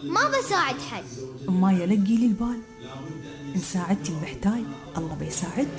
ما بساعد حد. ما يلقي لي البال، إن ساعدتي المحتاج الله بيساعدك.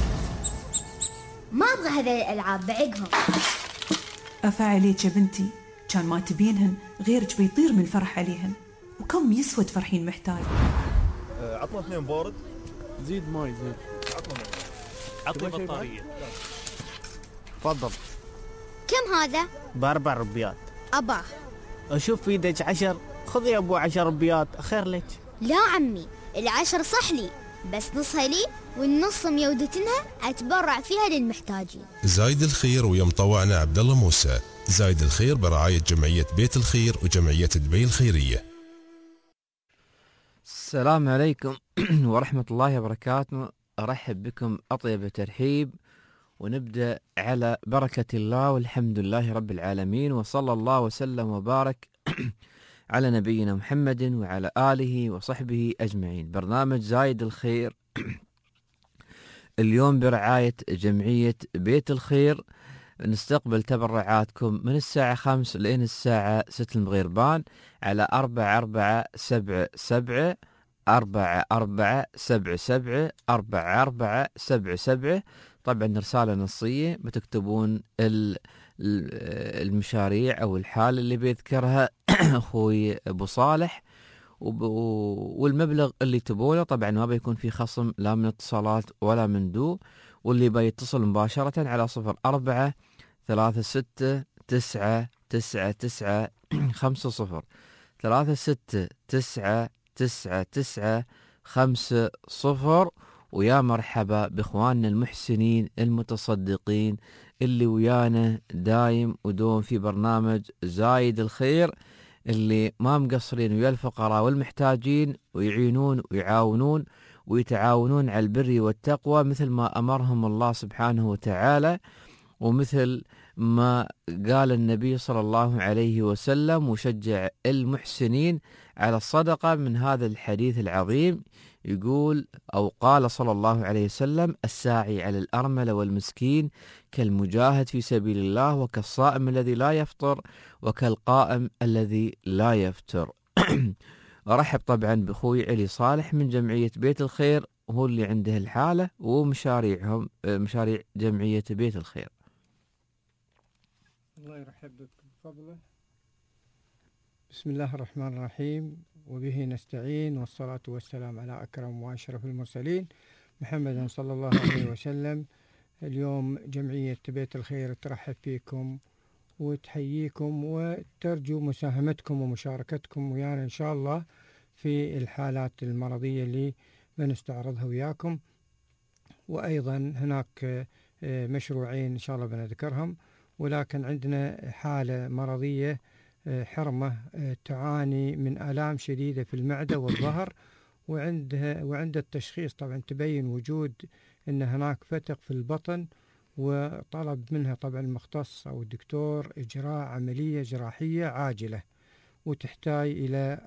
ما أبغى هذه الألعاب بعقهم. أفعليك يا بنتي، كان ما تبينهن غيرك بيطير من الفرح عليهن. وكم يسوى تفرحين محتاج؟ عطنا 2 بورد. زيد ماي زيد. عطني بطارية. تفضل. كم هذا؟ ب4 ربيات. أباه. أشوف في يدك 10، خذي أبو 10 ربيات خير لك. لا عمي، 10 صح لي، بس نصها لي والنص ميودتنها أتبرع فيها للمحتاجين. زايد الخير ويا مطوعنا عبد الله موسى. زايد الخير برعاية جمعية بيت الخير وجمعية دبي الخيرية. السلام عليكم ورحمة الله وبركاته. أرحب بكم أطيب ترحيب، ونبدأ على بركة الله والحمد لله رب العالمين، وصلى الله وسلم وبارك على نبينا محمد وعلى آله وصحبه أجمعين. برنامج زايد الخير اليوم برعاية جمعية بيت الخير. نستقبل تبرعاتكم من الساعة 5 لين الساعة 6 المغربان على 4477 4477 4477. طبعا رسالة نصية بتكتبون المشاريع أو الحالة اللي بيذكرها أخوي أبو صالح، والمبلغ اللي تبونه. طبعا ما بيكون في خصم لا من اتصالات ولا من دو، واللي بيتصل مباشرة على 0436999950 36999950. ويا مرحبا بإخواننا المحسنين المتصدقين اللي ويانا دايم ودوم في برنامج زايد الخير، اللي ما مقصرين ويا الفقراء والمحتاجين، ويعينون ويعاونون ويتعاونون على البر والتقوى مثل ما أمرهم الله سبحانه وتعالى، ومثل ما قال النبي صلى الله عليه وسلم وشجع المحسنين على الصدقة من هذا الحديث العظيم. يقول أو قال صلى الله عليه وسلم: الساعي على الأرملة والمسكين كالمجاهد في سبيل الله، وكالصائم الذي لا يفطر، وكالقائم الذي لا يفتر. أرحب طبعا بأخوي علي صالح من جمعية بيت الخير، هو اللي عنده الحالة ومشاريعهم مشاريع جمعية بيت الخير. الله يرحب بك بفضله. بسم الله الرحمن الرحيم، وبه نستعين، والصلاة والسلام على أكرم وأشرف المرسلين محمد صلى الله عليه وسلم. اليوم جمعية بيت الخير ترحب فيكم وتحييكم وترجو مساهمتكم ومشاركتكم ويانا إن شاء الله في الحالات المرضية اللي بنستعرضها وياكم. وأيضا هناك مشروعين إن شاء الله بنذكرهم، ولكن عندنا حالة مرضية حرمة تعاني من آلام شديدة في المعدة والظهر، وعند التشخيص طبعا تبين وجود أن هناك فتق في البطن، وطلب منها طبعا المختص أو الدكتور إجراء عملية جراحية عاجلة، وتحتاج إلى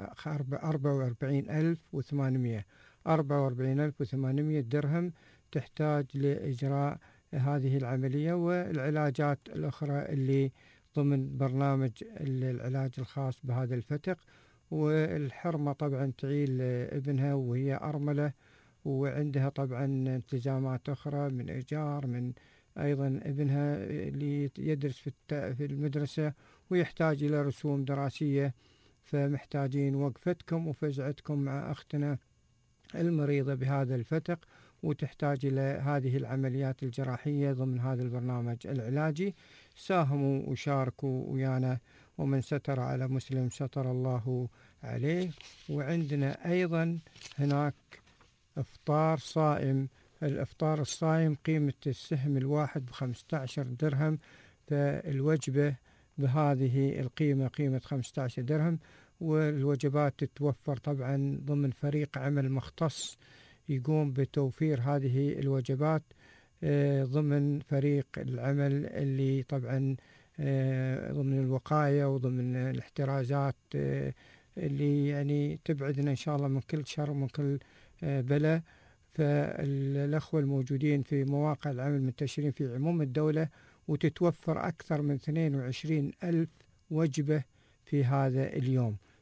44,800 درهم تحتاج لإجراء هذه العملية والعلاجات الأخرى اللي ضمن برنامج العلاج الخاص بهذا الفتق. والحرمة طبعا تعيل ابنها وهي أرملة، وعندها طبعا التزامات أخرى من إيجار، من أيضا ابنها اللي يدرس في المدرسة ويحتاج إلى رسوم دراسية، فمحتاجين وقفتكم وفزعتكم مع أختنا المريضة بهذا الفتق، وتحتاج إلى هذه العمليات الجراحية ضمن هذا البرنامج العلاجي. ساهموا وشاركوا ويانا، ومن ستر على مسلم ستر الله عليه. وعندنا أيضا هناك إفطار صائم. الإفطار الصائم قيمة السهم الواحد ب15 درهم، فالوجبة بهذه القيمة قيمة 15 درهم. والوجبات تتوفر طبعا ضمن فريق عمل مختص يقوم بتوفير هذه الوجبات ضمن فريق العمل اللي طبعا ضمن الوقاية وضمن الاحترازات اللي يعني تبعدنا إن شاء الله من كل شر ومن كل بلاء. فالأخوة الموجودين في مواقع العمل منتشرين في عموم الدولة، وتتوفر أكثر من 22,000 وجبة في هذا اليوم.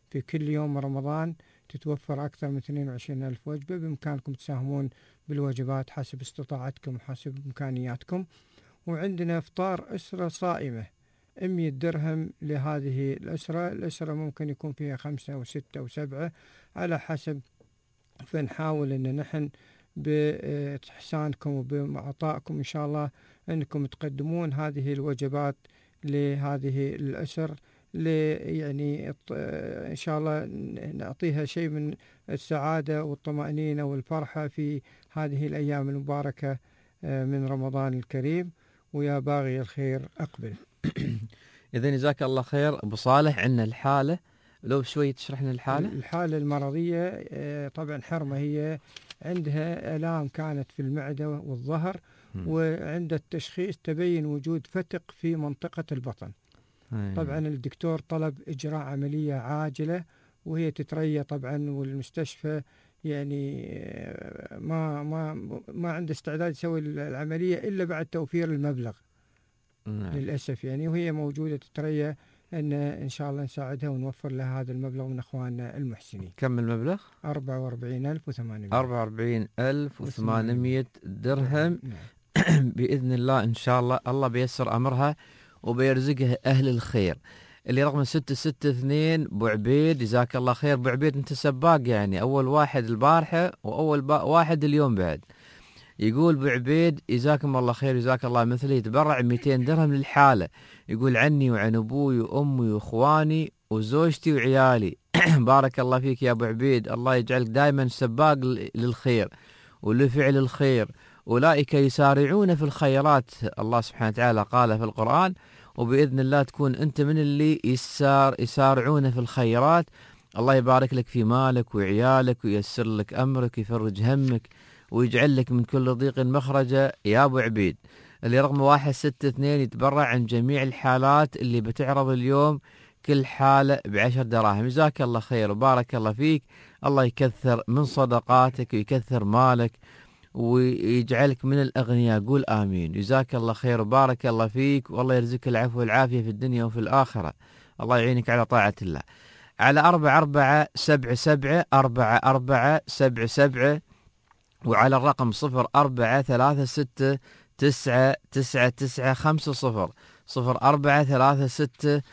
في كل يوم رمضان تتوفر أكثر من 22,000 وجبة. بإمكانكم تساهمون بالوجبات حسب استطاعتكم وحسب إمكانياتكم. وعندنا إفطار أسرة صائمة 100 درهم لهذه الأسرة ممكن يكون فيها 5 أو 6 أو 7 على حسب. فنحاول أن نحن بإحسانكم وبعطائكم إن شاء الله أنكم تقدمون هذه الوجبات لهذه الأسر، يعني إن شاء الله نعطيها شيء من السعادة والطمأنينة والفرحة في هذه الأيام المباركة من رمضان الكريم. ويا باغي الخير أقبل. إذن جزاك الله خير أبو صالح. عندنا الحالة، لو بشوي تشرح لنا الحالة المرضية. طبعا حرمة هي عندها آلام كانت في المعدة والظهر، وعند التشخيص تبين وجود فتق في منطقة البطن. طبعا الدكتور طلب إجراء عملية عاجلة، وهي تتريى طبعا، والمستشفى يعني ما عنده استعداد يسوي العملية إلا بعد توفير المبلغ. للأسف يعني، وهي موجودة تتريى إن شاء الله نساعدها ونوفر لها هذا المبلغ من أخواننا المحسنين. كم المبلغ؟ 44,800. 44,800 درهم. بإذن الله إن شاء الله الله بيسر أمرها وبيرزقها أهل الخير. اللي رقم 662 أبو عبيد، جزاك الله خير. أبو عبيد أنت سباق يعني، أول واحد البارحة وأول واحد اليوم بعد. يقول أبو عبيد جزاكم الله خير، جزاك الله مثلي، يتبرع 200 درهم للحالة. يقول عني وعن أبوي وأمي وإخواني وزوجتي وعيالي. بارك الله فيك يا أبو عبيد، الله يجعلك دائما سباق للخير ولفعل الخير. أولئك يسارعون في الخيرات، الله سبحانه وتعالى قال في القرآن، وبإذن الله تكون أنت من اللي يسارعون في الخيرات. الله يبارك لك في مالك وعيالك وييسر لك أمرك ويفرج همك ويجعل لك من كل ضيق مخرجا يا أبو عبيد. اللي رقم 162 يتبرع عن جميع الحالات اللي بتعرض اليوم، كل حالة ب10 دراهم. جزاك الله خير وبارك الله فيك، الله يكثر من صدقاتك ويكثر مالك ويجعلك من الأغنياء، قول آمين. جزاك الله خير وبارك الله فيك، والله يرزقك العفو والعافية في الدنيا وفي الآخرة، الله يعينك على طاعة الله. على 4477 4477 وعلى الرقم 0436 999 50 0436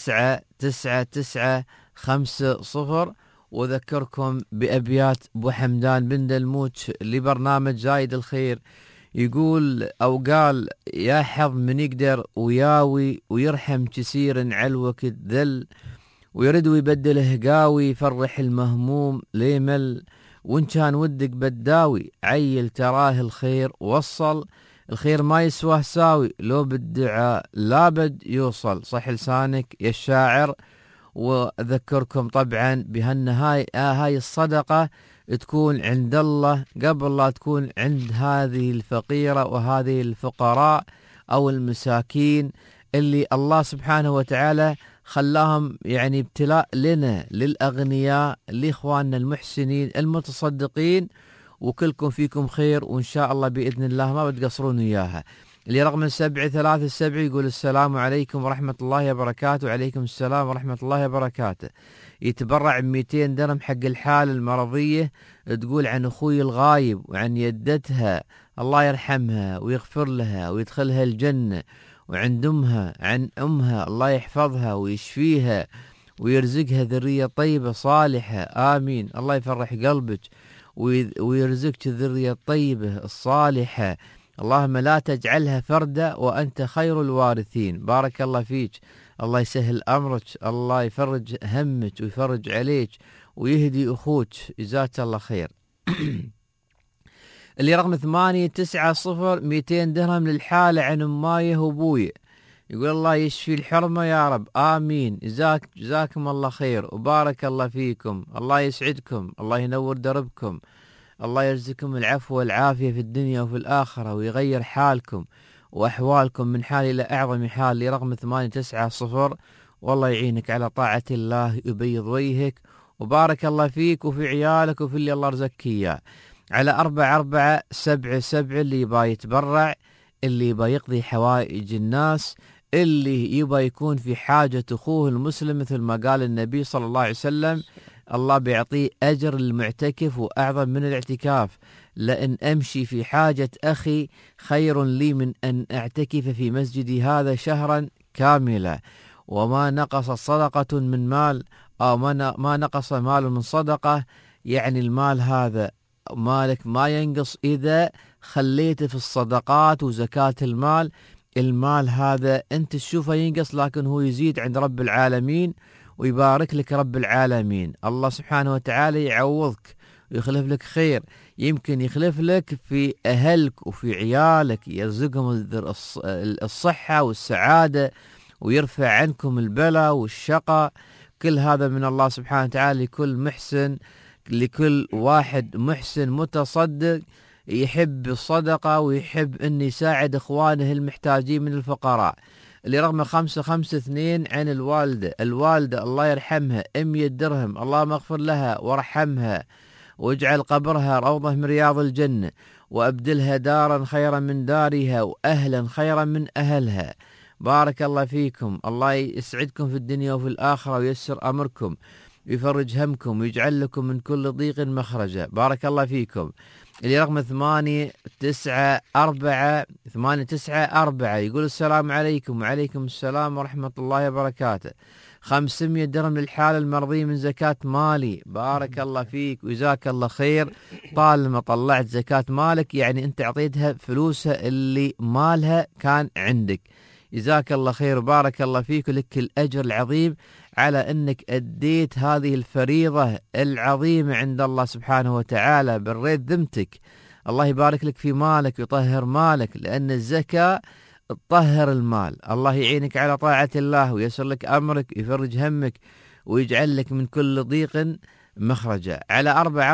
999 50. وذكركم بأبيات أبو حمدان بن دلموت لبرنامج زايد الخير. يقول أو قال: يا حظ من يقدر وياوي ويرحم كسير علوك الذل، ويرد ويبدله قاوي يفرح المهموم ليمل، وإن كان ودك بداوي عيل تراه الخير وصل، الخير ما يسواه ساوي لو بالدعاء لابد يوصل. صح لسانك يا الشاعر. وأذكركم طبعا بهالنهاية هاي الصدقة تكون عند الله قبل لا تكون عند هذه الفقيرة وهذه الفقراء أو المساكين اللي الله سبحانه وتعالى خلاهم يعني ابتلاء لنا للأغنياء لإخواننا المحسنين المتصدقين. وكلكم فيكم خير، وإن شاء الله بإذن الله ما بتقصرون إياها. اللي رقم 737 يقول: السلام عليكم ورحمة الله وبركاته. وعليكم السلام ورحمة الله وبركاته. يتبرع 200 درهم حق الحالة المرضية، تقول عن أخوي الغايب وعن يدتها الله يرحمها ويغفر لها ويدخلها الجنة، وعند أمها عن أمها الله يحفظها ويشفيها ويرزقها ذرية طيبة صالحة، آمين. الله يفرح قلبك ويرزقك الذرية الطيبة الصالحة، اللهم لا تجعلها فردة وأنت خير الوارثين. بارك الله فيك، الله يسهل أمرك، الله يفرج همك ويفرج عليك ويهدي أخوك، جزاك الله خير. اللي رقم 890 200 درهم للحالة عن أمايه وأبويه، يقول الله يشفي الحرمة يا رب، آمين. جزاكم الله خير وبارك الله فيكم، الله يسعدكم، الله ينور دربكم، الله يرزقكم العفو والعافية في الدنيا وفي الآخرة، ويغير حالكم وأحوالكم من حال إلى أعظم حال. لرقم 890 والله يعينك على طاعة الله، يبيض وجهك، وبارك الله فيك وفي عيالك وفي اللي الله رزقك إياه. على 4477 اللي يبا يتبرع، اللي يبا يقضي حوائج الناس، اللي يبغى يكون في حاجة أخوه المسلم مثل ما قال النبي صلى الله عليه وسلم الله بيعطيه أجر المعتكف وأعظم من الاعتكاف، لأن أمشي في حاجة أخي خير لي من أن أعتكف في مسجدي هذا شهرا كاملا. وما نقص صدقة من مال أو ما نقص مال من صدقة، يعني المال هذا مالك ما ينقص إذا خليته في الصدقات وزكاة المال. المال هذا أنت تشوفه ينقص لكن هو يزيد عند رب العالمين ويبارك لك رب العالمين. الله سبحانه وتعالى يعوضك ويخلف لك خير، يمكن يخلف لك في أهلك وفي عيالك، يرزقهم الصحة والسعادة ويرفع عنكم البلاء والشقاء. كل هذا من الله سبحانه وتعالى لكل محسن، لكل واحد محسن متصدق يحب الصدقة ويحب أن يساعد إخوانه المحتاجين من الفقراء. اللي رقم 552 عن الوالدة الله يرحمها 100 درهم، الله مغفر لها وارحمها واجعل قبرها روضة من رياض الجنة وأبدلها دارا خيرا من دارها وأهلا خيرا من أهلها. بارك الله فيكم، الله يسعدكم في الدنيا وفي الآخرة ويسر أمركم ويفرج همكم ويجعل لكم من كل ضيق مخرجا. بارك الله فيكم. اللي رقم 894 يقول السلام عليكم. وعليكم السلام ورحمة الله وبركاته. 500 درهم للحالة المرضية من زكاة مالي. بارك الله فيك وجزاك الله خير. طالما طلعت زكاة مالك يعني أنت أعطيتها فلوسها اللي مالها كان عندك. جزاك الله خير وبارك الله فيك ولك الأجر العظيم على أنك أديت هذه الفريضة العظيمة عند الله سبحانه وتعالى، بريت ذمتك. الله يبارك لك في مالك ويطهر مالك، لأن الزكاة تطهر المال. الله يعينك على طاعة الله ويسر لك أمرك ويفرج همك ويجعل لك من كل ضيق مخرجا. على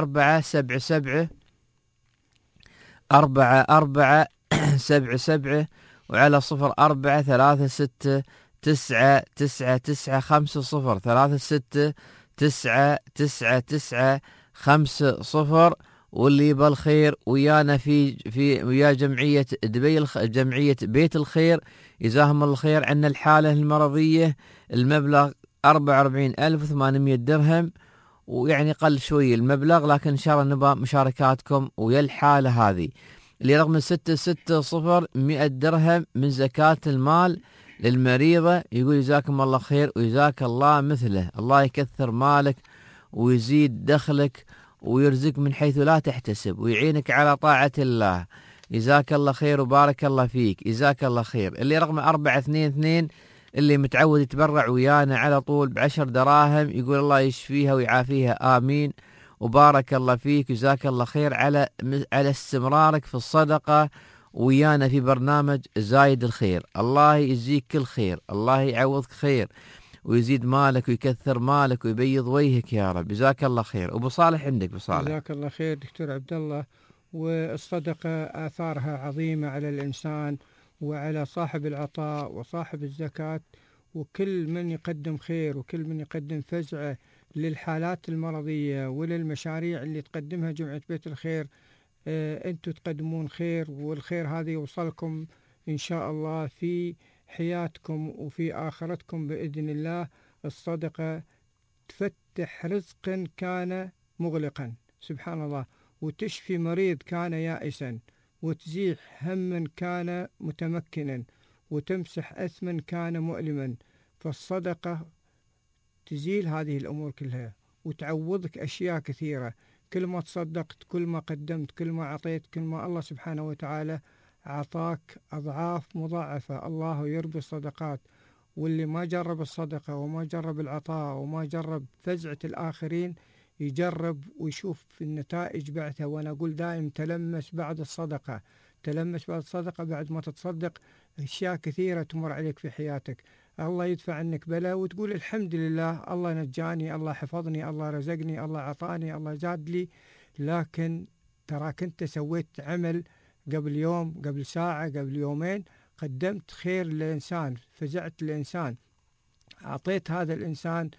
4477 وعلى 04369950 واللي بالخير ويانا ويا جمعية جمعية بيت الخير جزاهم الله خير. عنا الحالة المرضية المبلغ 44,800 درهم، ويعني قل شوي المبلغ لكن إن شاء الله نبغى مشاركاتكم ويا الحالة هذه. اللي رقم 660 100 درهم من زكاة المال للمريضة. يقول جزاكم الله خير وجزاك الله مثله، الله يكثر مالك ويزيد دخلك ويرزق من حيث لا تحتسب ويعينك على طاعة الله. جزاك الله خير وبارك الله فيك، جزاك الله خير. اللي رقم 422 اللي متعود يتبرع ويانا على طول ب10 دراهم يقول الله يشفيها ويعافيها آمين وبارك الله فيك. جزاك الله خير على استمرارك في الصدقة ويانا في برنامج زايد الخير. الله يجزيك كل خير، الله يعوضك خير ويزيد مالك ويكثر مالك ويبيض وجهك يا رب. جزاك الله خير. وابو صالح عندك. ابو صالح جزاك الله خير دكتور عبد الله. والصدقة آثارها عظيمة على الإنسان وعلى صاحب العطاء وصاحب الزكاة، وكل من يقدم خير وكل من يقدم فزعة للحالات المرضية وللمشاريع اللي تقدمها جمعية بيت الخير. أنتم تقدمون خير، والخير هذا يوصلكم إن شاء الله في حياتكم وفي آخرتكم بإذن الله. الصدقة تفتح رزقا كان مغلقا سبحان الله، وتشفي مريض كان يائسا، وتزيح هما كان متمكنا، وتمسح أثما كان مؤلما. فالصدقة تزيل هذه الأمور كلها وتعوضك أشياء كثيرة. كل ما تصدقت، كل ما قدمت، كل ما أعطيت، كل ما الله سبحانه وتعالى أعطاك أضعاف مضاعفة. الله يربي الصدقات، واللي ما جرب الصدقة وما جرب العطاء وما جرب فزعة الآخرين يجرب ويشوف النتائج بعدها. وأنا أقول دائم تلمس بعد الصدقة، تلمس بعد الصدقة. بعد ما تتصدق أشياء كثيرة تمر عليك في حياتك، الله يدفع عنك بلاء وتقول الحمد لله، الله نجاني، الله حفظني، الله رزقني، الله عطاني، الله زاد لي. لكن تراك أنت سويت عمل قبل يوم، قبل ساعة، قبل يومين، قدمت خير للإنسان، فزعت الإنسان، أعطيت هذا الإنسان،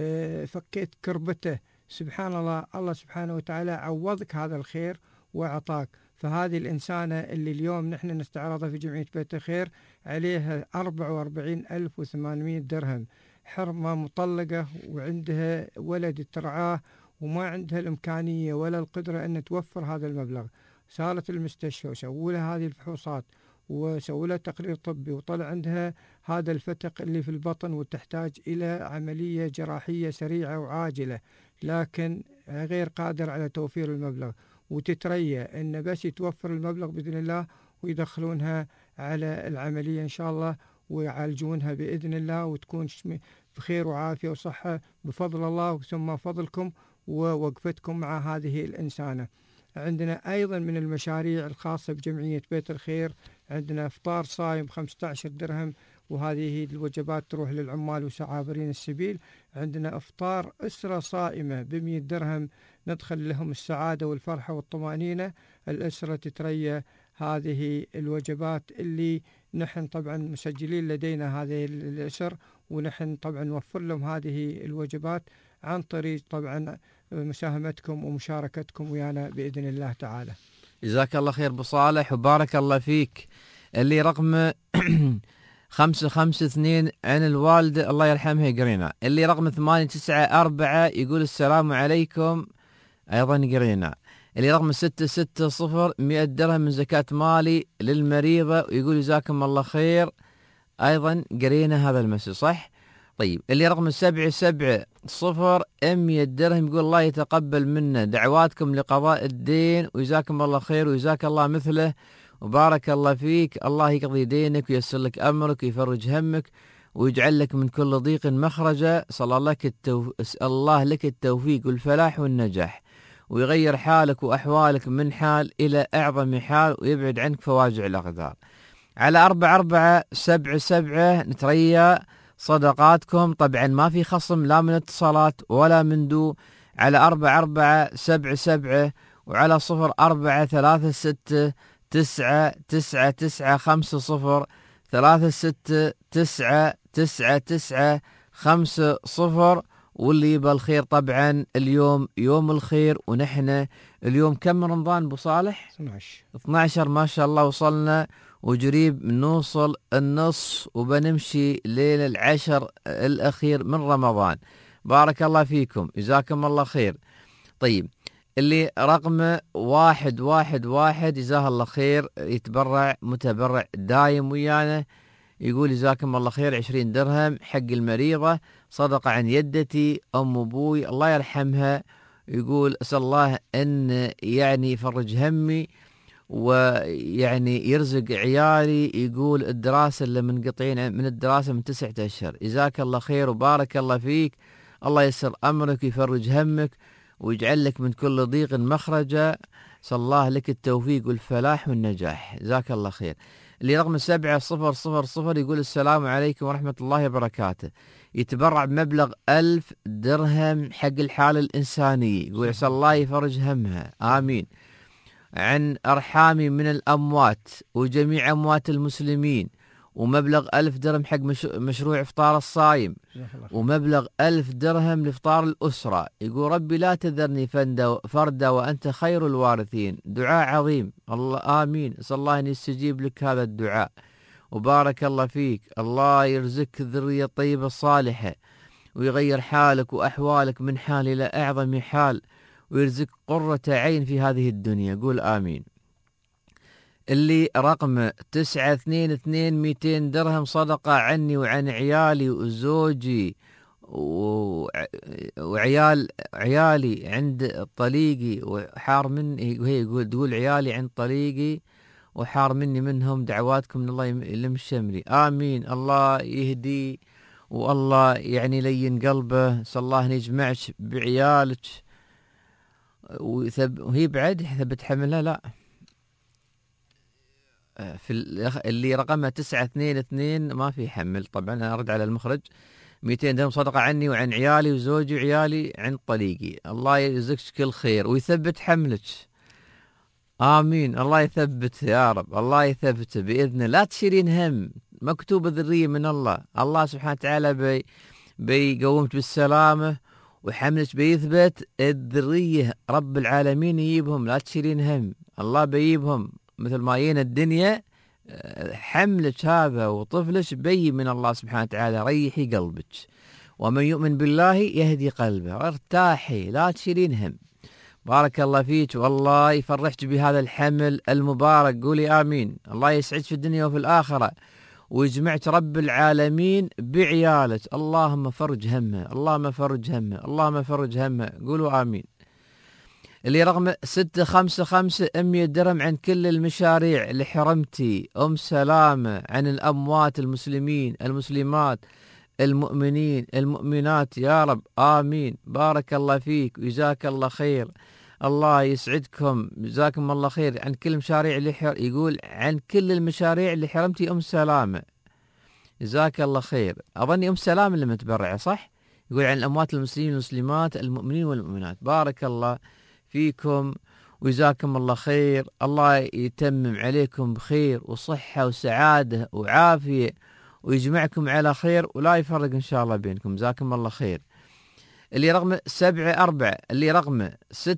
فكيت كربته. سبحان الله، الله سبحانه وتعالى عوضك هذا الخير وأعطاك. فهذه الإنسانة اللي اليوم نحن نستعرضها في جمعية بيت الخير عليها 44,800 درهم، حرمة مطلقة وعندها ولد ترعاه وما عندها الإمكانية ولا القدرة أن توفر هذا المبلغ. صارت المستشفى وسووا لها هذه الفحوصات وسووا لها تقرير طبي وطلع عندها هذا الفتق اللي في البطن وتحتاج إلى عملية جراحية سريعة وعاجلة، لكن غير قادر على توفير المبلغ، وتتريى أن بس يتوفر المبلغ بإذن الله ويدخلونها على العملية إن شاء الله ويعالجونها بإذن الله وتكون بخير وعافية وصحة بفضل الله ثم فضلكم ووقفتكم مع هذه الإنسانة. عندنا أيضا من المشاريع الخاصة بجمعية بيت الخير عندنا إفطار صايم 15 درهم، وهذه الوجبات تروح للعمال وسعابرين السبيل. عندنا إفطار أسرة صائمة ب100 درهم، ندخل لهم السعادة والفرحة والطمأنينة. الأسرة تتريى هذه الوجبات اللي نحن طبعا مسجلين لدينا هذه الأسر، ونحن طبعا نوفر لهم هذه الوجبات عن طريق طبعا مساهمتكم ومشاركتكم ويانا بإذن الله تعالى. جزاك الله خير أبو صالح وبارك الله فيك. اللي رقم 552 عن الوالدة الله يرحمها يقرينا. اللي رقم 894 يقول السلام عليكم أيضا يقرينا. اللي رقم 660 100 درهم من زكاة مالي للمريضة ويقول جزاكم الله خير أيضا قرينا هذا المسج صح؟ طيب اللي رقم 770 100 درهم يقول الله يتقبل منا دعواتكم لقضاء الدين وجزاكم الله خير وجزاك الله مثله وبارك الله فيك. الله يقضي دينك ويسر لك أمرك ويفرج همك ويجعل لك من كل ضيق مخرجا. صلى الله لك التوفيق والفلاح والنجاح ويغير حالك وأحوالك من حال إلى أعظم حال ويبعد عنك فواجع الأقدار. على 4477 نتريا صدقاتكم، طبعا ما في خصم لا من اتصالات ولا من دو. على 4477 وعلى 0436 99950 36999950. واللي يبى الخير طبعا اليوم يوم الخير، ونحن اليوم كم من رمضان ابو صالح؟ 12 ما شاء الله وصلنا وجريب نوصل النص وبنمشي ليلة العشر الأخير من رمضان. بارك الله فيكم جزاكم الله خير. طيب اللي رقم 111 جزاه الله خير يتبرع متبرع دايم ويانا يقول جزاكم الله خير 20 درهم حق المريضة صدقة عن يدتي أم أبوي الله يرحمها. يقول أسأل الله أن يعني يفرج همي ويعني يرزق عيالي. يقول الدراسة اللي منقطعين من الدراسة من 9 أشهر. جزاك الله خير وبارك الله فيك. الله يسر أمرك ويفرج همك ويجعل لك من كل ضيق مخرجا. صلى الله لك التوفيق والفلاح والنجاح. جزاك الله خير. اللي رقم 7000 يقول السلام عليكم ورحمة الله وبركاته. يتبرع بمبلغ 1000 درهم حق الحالة الإنسانية. يقول عسى الله يفرج همها آمين. عن أرحامي من الأموات وجميع أموات المسلمين، ومبلغ 1000 درهم حق مشروع إفطار الصايم، ومبلغ 1000 درهم لإفطار الأسرة. يقول ربي لا تذرني فردا وأنت خير الوارثين. دعاء عظيم الله آمين. أسأل الله أن يستجيب لك هذا الدعاء وبارك الله فيك. الله يرزقك الذرية الطيبة الصالحة ويغير حالك وأحوالك من حال إلى أعظم حال ويرزق قرة عين في هذه الدنيا. قول آمين. اللي رقم 922 200 درهم صدقة عني وعن عيالي وزوجي عيالي عند طليقي وحار مني. وهي تقول عيالي عند طليقي وحار مني منهم دعواتكم من الله يلم شملي آمين. الله يهدي والله يعني لين قلبه. صلى الله أن يجمعك بعيالك وهي بعد ثبت حملها لا في اللي رقمها 922 ما في حمل. طبعا أنا أرد على المخرج. 200 درهم صدقة عني وعن عيالي وزوجي وعيالي عند طليقي. الله يرزقك كل خير ويثبت حملك آمين. الله يثبت يا رب. الله يثبت بإذنه. لا تشيرين هم مكتوب ذرية من الله. الله سبحانه وتعالى بيقومك بالسلامة وحملك بيثبت الذرية، رب العالمين يجيبهم، لا تشيلين هم، الله بيجيبهم مثل ما جينا الدنيا. حملك هذا وطفلك بي من الله سبحانه وتعالى، ريحي قلبك. ومن يؤمن بالله يهدي قلبه، ارتاحي لا تشيلين هم. بارك الله فيك، والله يفرحك بهذا الحمل المبارك، قولي آمين. الله يسعدك في الدنيا وفي الآخرة، ويجمعك رب العالمين بعيالك. اللهم فرج همه، اللهم فرج همه، اللهم فرج همه، قولوا آمين. اللي رقم 655 100 درهم عن كل المشاريع اللي حرمتي أم سلامة عن الأموات المسلمين المسلمات المؤمنين المؤمنات يا رب، آمين. بارك الله فيك وجزاك الله خير، الله يسعدكم، جزاكم الله خير. عن كل المشاريع اللي يقول عن كل المشاريع اللي حرمتي أم سلامة، جزاك الله خير. أظني أم سلامة اللي متبرعة صح؟ يقول عن الأموات المسلمين والمسلمات المؤمنين والمؤمنات. بارك الله فيكم وجزاكم الله خير، الله يتمم عليكم بخير وصحة وسعادة وعافية، ويجمعكم على خير ولا يفرق إن شاء الله بينكم، جزاكم الله خير. اللي رقم 74 اللي رقم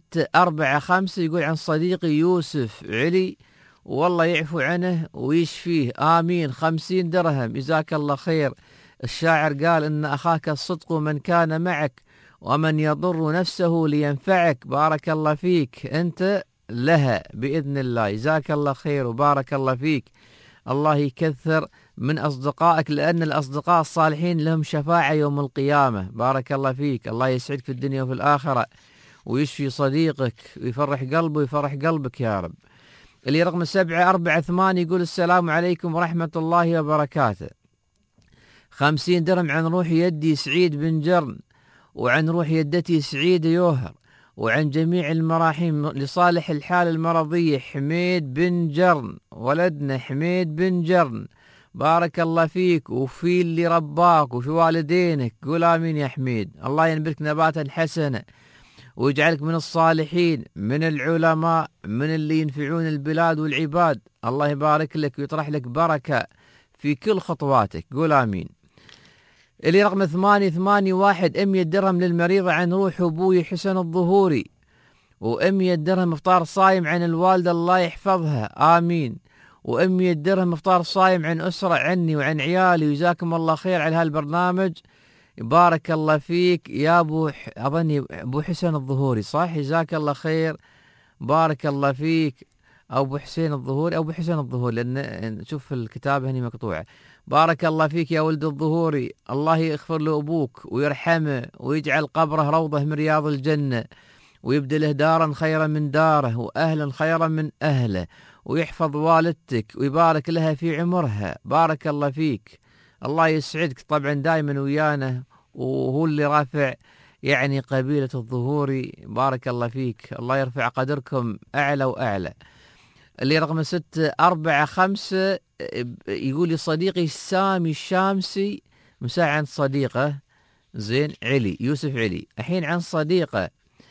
645 يقول عن صديقي يوسف علي، والله يعفو عنه ويشفيه، آمين. 50 درهم، جزاك الله خير. الشاعر قال إن أخاك الصدق من كان معك، ومن يضر نفسه لينفعك. بارك الله فيك، أنت لها بإذن الله، جزاك الله خير وبارك الله فيك. الله يكثر من أصدقائك، لأن الأصدقاء الصالحين لهم شفاعة يوم القيامة. بارك الله فيك، الله يسعدك في الدنيا وفي الآخرة، ويشفي صديقك ويفرح قلبه ويفرح قلبك يا رب. اللي رقم 748 يقول السلام عليكم ورحمة الله وبركاته. 50 درهم عن روح يدي سعيد بن جرن، وعن روح يدتي سعيد يوهر، وعن جميع المراحيم لصالح الحالة المرضية حميد بن جرن، ولدنا حميد بن جرن. بارك الله فيك وفي اللي رباك وفي والدينك، قول آمين يا حميد. الله ينبتك نباتا حسنا ويجعلك من الصالحين، من العلماء، من اللي ينفعون البلاد والعباد. الله يبارك لك ويطرح لك بركة في كل خطواتك، قول آمين. اللي رقم 881 100 درهم للمريضة عن روح أبوي حسن الظهوري، و100 درهم إفطار صايم عن الوالدة الله يحفظها، آمين. و100 درهم إفطار صايم عن أسرة عني وعن عيالي، وجزاكم الله خير على هالبرنامج. بارك الله فيك يا أظني أبو حسن الظهوري صح، جزاك الله خير، بارك الله فيك. أبو حسين الظهوري أو أبو حسن الظهوري، لأن شوف الكتاب هني مقطوعة. بارك الله فيك يا ولد الظهوري، الله يغفر له أبوك ويرحمه ويجعل قبره روضة من رياض الجنة، ويبدله دارا خيرا من داره وأهلا خيرا من أهله، ويحفظ والدتك ويبارك لها في عمرها. بارك الله فيك، الله يسعدك. طبعا دائما ويانا، وهو اللي رافع يعني قبيلة الظهوري. بارك الله فيك، الله يرفع قدركم أعلى وأعلى. اللي رقم 645 يقول لي صديقي سامي الشامسي، مساء عن صديقه زين علي يوسف علي، الحين عن صديقه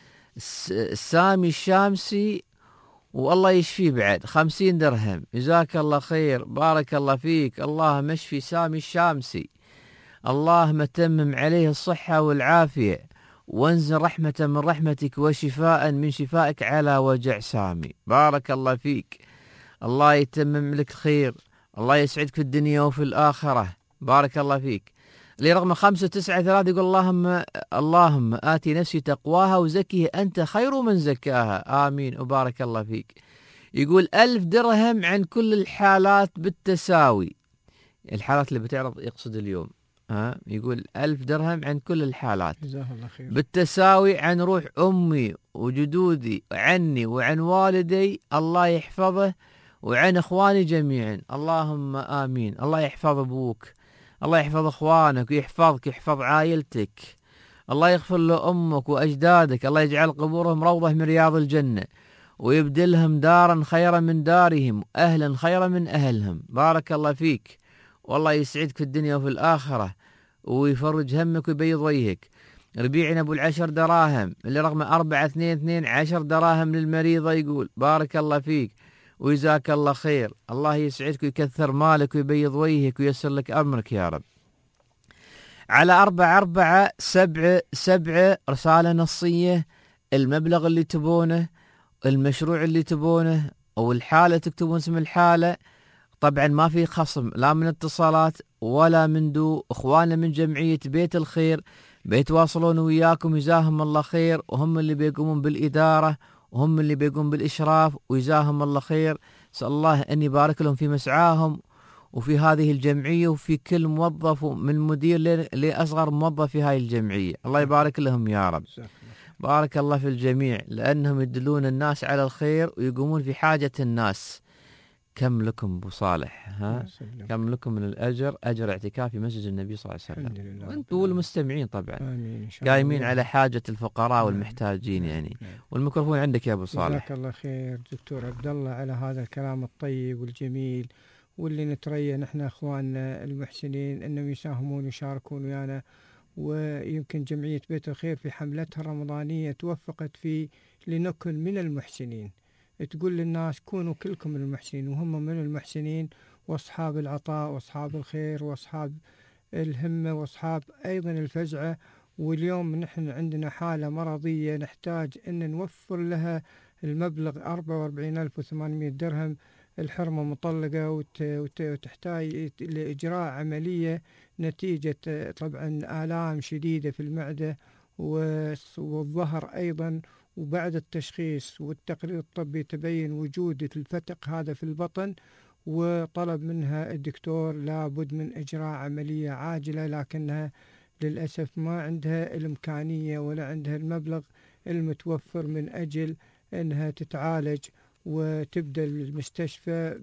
سامي الشامسي، والله يشفيه بعد 50 درهم، جزاك الله خير، بارك الله فيك. الله مشفي سامي الشامسي، اللهم تمم عليه الصحة والعافية، وانزل رحمة من رحمتك وشفاء من شفائك على وجع سامي. بارك الله فيك، الله يتمم لك خير، الله يسعدك في الدنيا وفي الآخرة. بارك الله فيك. لرقم 593 يقول اللهم آتي نفسي تقواها وزكيه أنت خير من زكاها، آمين وبارك الله فيك. يقول 1000 درهم عن كل الحالات بالتساوي، الحالات اللي بتعرض يقصد اليوم، يقول 1000 درهم عن كل الحالات بالتساوي، عن روح أمي وجدودي عني وعن والدي الله يحفظه، وعن إخواني جميعا، اللهم آمين. الله يحفظ أبوك، الله يحفظ إخوانك ويحفظك، يحفظ عائلتك، الله يغفر لأمك وأجدادك، الله يجعل قبورهم روضة من رياض الجنة، ويبدلهم دارا خيرا من دارهم، أهلا خيرا من أهلهم. بارك الله فيك، والله يسعدك في الدنيا وفي الآخرة، ويفرج همك ويبيض وجهك. ربيعنا أبو 10 دراهم اللي رقم 422 10 دراهم للمريضة، يقول بارك الله فيك وجزاك الله خير، الله يسعدك ويكثر مالك ويبيض وجهك وييسر لك أمرك يا رب. على 4477 رسالة نصية، المبلغ اللي تبونه، المشروع اللي تبونه، أو الحالة تكتبون اسم الحالة. طبعا ما في خصم لا من اتصالات ولا من دو. اخواننا من جمعية بيت الخير بيتواصلون وياكم جزاهم الله خير، وهم اللي بيقومون بالإدارة وهم اللي بيقومون بالإشراف، وجزاهم الله خير. سأل الله أن يبارك لهم في مسعاهم وفي هذه الجمعية وفي كل موظف من مدير لأصغر موظف في هاي الجمعية. الله يبارك لهم يا رب. بارك الله في الجميع، لأنهم يدلون الناس على الخير ويقومون في حاجة الناس. كم لكم أبو صالح، كم لكم من الأجر، أجر اعتكاف في مسجد النبي صلى الله عليه وسلم، وأنتم والمستمعين طبعا قايمين على حاجة الفقراء والمحتاجين يعني. والميكروفون عندك يا أبو صالح. جزاك الله خير دكتور عبد الله على هذا الكلام الطيب والجميل، واللي نتريى نحن أخواننا المحسنين أنهم يساهمون ويشاركون ويانا. ويمكن جمعية بيت الخير في حملتها الرمضانية توفقت في لنكن من المحسنين، تقول للناس كونوا كلكم من المحسنين، وهم من المحسنين وأصحاب العطاء وأصحاب الخير وأصحاب الهمة وأصحاب أيضا الفزعة. واليوم نحن عندنا حالة مرضية نحتاج أن نوفر لها المبلغ 44,800 درهم. الحرمة مطلقة وتحتاج لإجراء عملية نتيجة طبعا آلام شديدة في المعدة والظهر أيضا. وبعد التشخيص والتقرير الطبي تبين وجود الفتق هذا في البطن، وطلب منها الدكتور لابد من إجراء عملية عاجلة، لكنها للأسف ما عندها الإمكانية ولا عندها المبلغ المتوفر من أجل أنها تتعالج وتبدأ المستشفى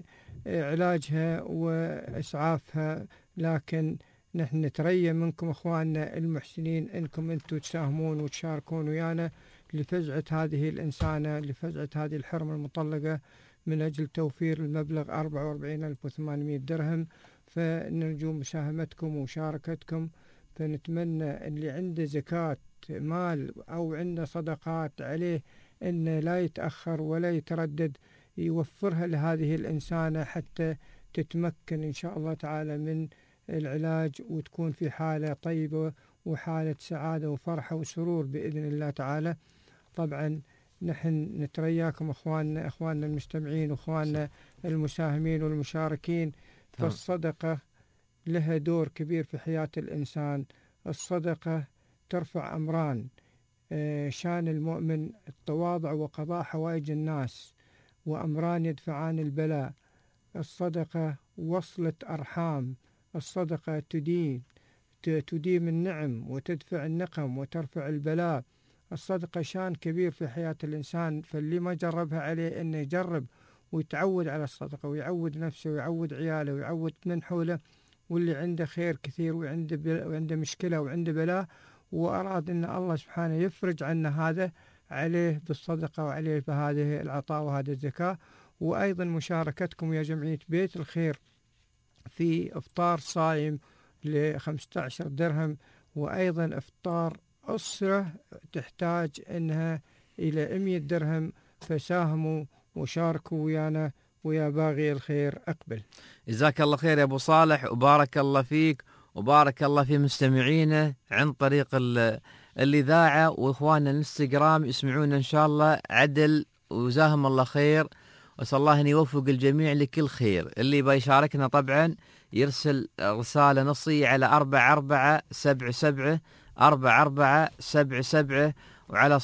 بعلاجها وإسعافها. لكن نحن نتريى منكم أخواننا المحسنين أنكم أنتم تساهمون وتشاركون ويانا لفزعة هذه الإنسانة، لفزعة هذه الحرمة المطلقة، من أجل توفير المبلغ 44,800 درهم. فنرجو مساهمتكم ومشاركتكم. فنتمنى اللي عنده زكاة مال أو عنده صدقات عليه أن لا يتأخر ولا يتردد، يوفرها لهذه الإنسانة حتى تتمكن إن شاء الله تعالى من العلاج وتكون في حالة طيبة وحالة سعادة وفرحة وسرور بإذن الله تعالى. طبعا نحن نترياكم أخواننا المستمعين وأخواننا المساهمين والمشاركين. فالصدقة لها دور كبير في حياة الإنسان. الصدقة ترفع أمران: شان المؤمن التواضع وقضاء حوائج الناس، وأمران يدفعان البلاء. الصدقة وصلة أرحام، الصدقة تديم النعم وتدفع النقم وترفع البلاء. الصدقة شان كبير في حياة الإنسان، فاللي ما جربها عليه أنه يجرب ويتعود على الصدقة ويعود نفسه ويعود عياله ويعود من حوله. واللي عنده خير كثير وعنده مشكلة وعنده بلاء وأراد أن الله سبحانه يفرج عنه هذا، عليه بالصدقة وعليه بهذه العطاء وهذا الزكاة. وأيضا مشاركتكم يا جمعية بيت الخير في إفطار صائم ل15 درهم، وأيضا إفطار أسرة تحتاج أنها إلى 100 درهم. فساهموا وشاركوا ويانا ويا باغي الخير أقبل. جزاك الله خير يا أبو صالح، وبارك الله فيك وبارك الله في مستمعينا عن طريق الإذاعة، وإخواننا الانستغرام يسمعونا إن شاء الله عدل، وجزاهم الله خير. وأسأل الله أن يوفق الجميع لكل خير. اللي بيشاركنا طبعا يرسل رسالة نصية على 4477 4477 وعلى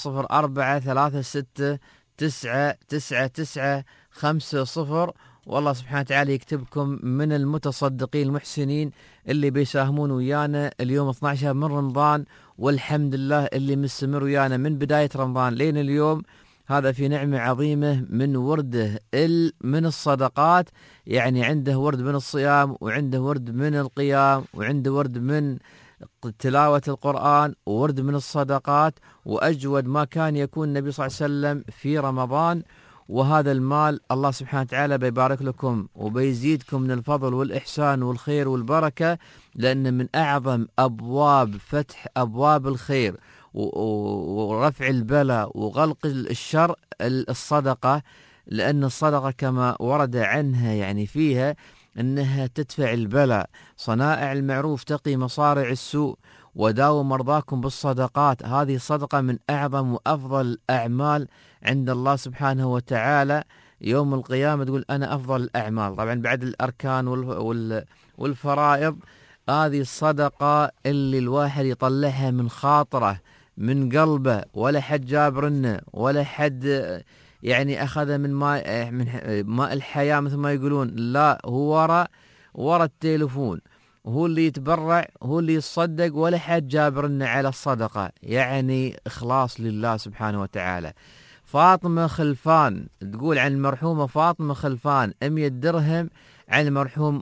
0436999950. والله سبحانه وتعالى يكتبكم من المتصدقين المحسنين اللي بيساهمون ويانا اليوم 12 من رمضان، والحمد لله اللي مستمر ويانا من بداية رمضان لين اليوم. هذا في نعمة عظيمة من ورده من الصدقات، يعني عنده ورد من الصيام وعنده ورد من القيام وعنده ورد من تلاوة القرآن وورد من الصدقات، وأجود ما كان يكون النبي صلى الله عليه وسلم في رمضان. وهذا المال الله سبحانه وتعالى بيبارك لكم وبيزيدكم من الفضل والإحسان والخير والبركة، لأن من أعظم أبواب فتح أبواب الخير ورفع البلاء وغلق الشر الصدقة. لأن الصدقة كما ورد عنها يعني فيها أنها تدفع البلاء، صنائع المعروف تقي مصارع السوء، وداووا مرضاكم بالصدقات. هذه الصدقة من أعظم وأفضل الأعمال عند الله سبحانه وتعالى يوم القيامة، تقول أنا أفضل الأعمال. طبعا بعد الأركان والفرائض، هذه الصدقة اللي الواحد يطلعها من خاطره من قلبه، ولا حد جابرنه، ولا حد يعني أخذ من ماء الحياة مثل ما يقولون، لا، هو ورا التليفون، هو اللي يتبرع، هو اللي يتصدق، ولا حد جابرنا على الصدقة، يعني إخلاص لله سبحانه وتعالى. فاطمة خلفان تقول عن المرحومة فاطمة خلفان 100 درهم، عن المرحوم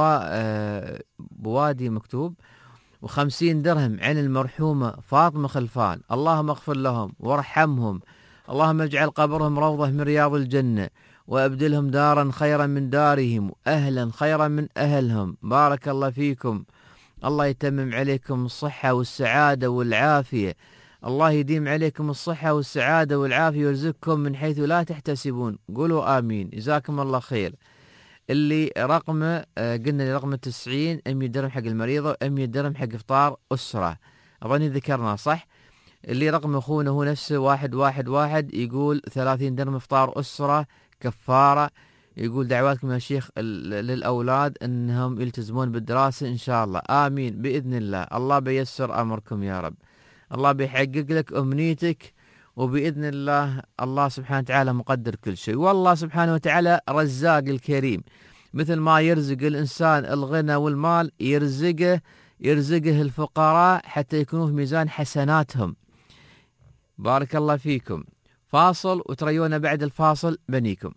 بوادي مكتوب، و50 درهم عن المرحومة فاطمة خلفان. اللهم اغفر لهم وارحمهم، اللهم اجعل قبرهم روضة من رياض الجنة، وأبدلهم دارا خيرا من دارهم، وأهلا خيرا من أهلهم. بارك الله فيكم، الله يتمم عليكم الصحة والسعادة والعافية، الله يديم عليكم الصحة والسعادة والعافية، ويرزقكم من حيث لا تحتسبون. قولوا آمين. جزاكم الله خير. اللي رقمه قلنا لي رقم 90 100 درهم حق المريضة، و100 درهم حق إفطار أسرة، أظني ذكرنا صح. اللي رقم أخونا هو نفسه 111 يقول 30 درهم إفطار أسرة كفارة. يقول دعواتكم يا شيخ للأولاد أنهم يلتزمون بالدراسة إن شاء الله. آمين بإذن الله. الله بيسر أمركم يا رب، الله بيحقق لك أمنيتك، وبإذن الله الله سبحانه وتعالى مقدر كل شيء. والله سبحانه وتعالى رزاق الكريم، مثل ما يرزق الإنسان الغنى والمال يرزقه الفقراء حتى يكونوا في ميزان حسناتهم. بارك الله فيكم. فاصل وتريونا بعد الفاصل بنيكم.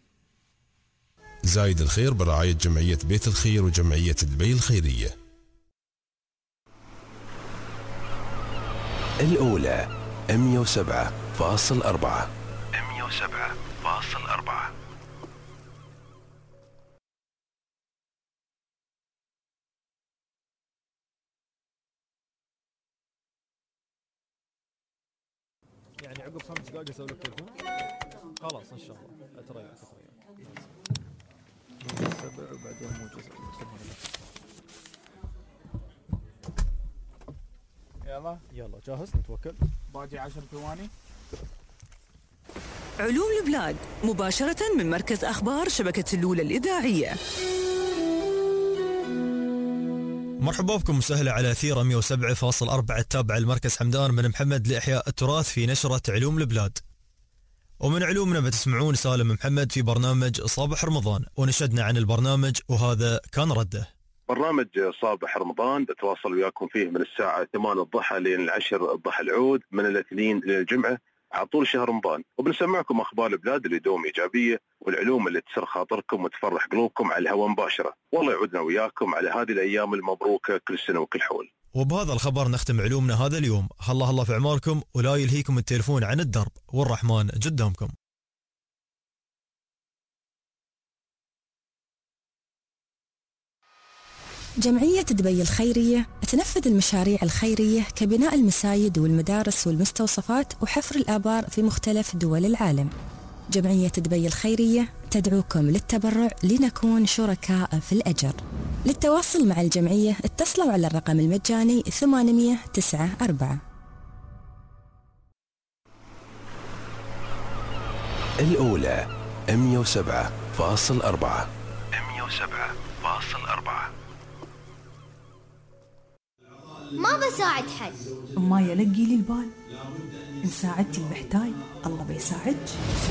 زايد الخير برعاية جمعية بيت الخير وجمعية دبي الخيرية. الأولى 107.4. يعني عقب 5 دقائق اسوي لك تليفون خلاص ان شاء الله. اتريق السبع وبعدين موجز. يلا جاهز نتوكل. باقي 10 ثواني. علوم البلاد مباشرة من مركز أخبار شبكة اللولة الإذاعية. مرحبا بكم وسهلا على أثير 107.4 التابع المركز حمدان بن محمد لإحياء التراث في نشرة علوم البلاد. ومن علومنا بتسمعون سالم محمد في برنامج صباح رمضان، ونشدنا عن البرنامج وهذا كان رده. برنامج صباح رمضان بتواصل وياكم فيه من الساعة 8 الضحى لين 10 الضحى العود، من الاثنين للجمعة على طول شهر رمضان، وبنسمعكم أخبار البلاد اللي دوم إيجابية، والعلوم اللي تسر خاطركم وتفرح قلوبكم على الهواء مباشرة. والله يعودنا وياكم على هذه الأيام المبروكة كل سنة وكل حول. وبهذا الخبر نختم علومنا هذا اليوم. الله في أعماركم، ولا يلهيكم التليفون عن الدرب، والرحمن قدامكم. جمعية دبي الخيرية تنفذ المشاريع الخيرية كبناء المساجد والمدارس والمستوصفات وحفر الآبار في مختلف دول العالم. جمعية دبي الخيرية تدعوكم للتبرع لنكون شركاء في الأجر. للتواصل مع الجمعية اتصلوا على الرقم المجاني 894. الأولى 107.4. ما بساعد حد، ما يلقي لي البال. إن ساعدتي المحتاج الله بيساعدك.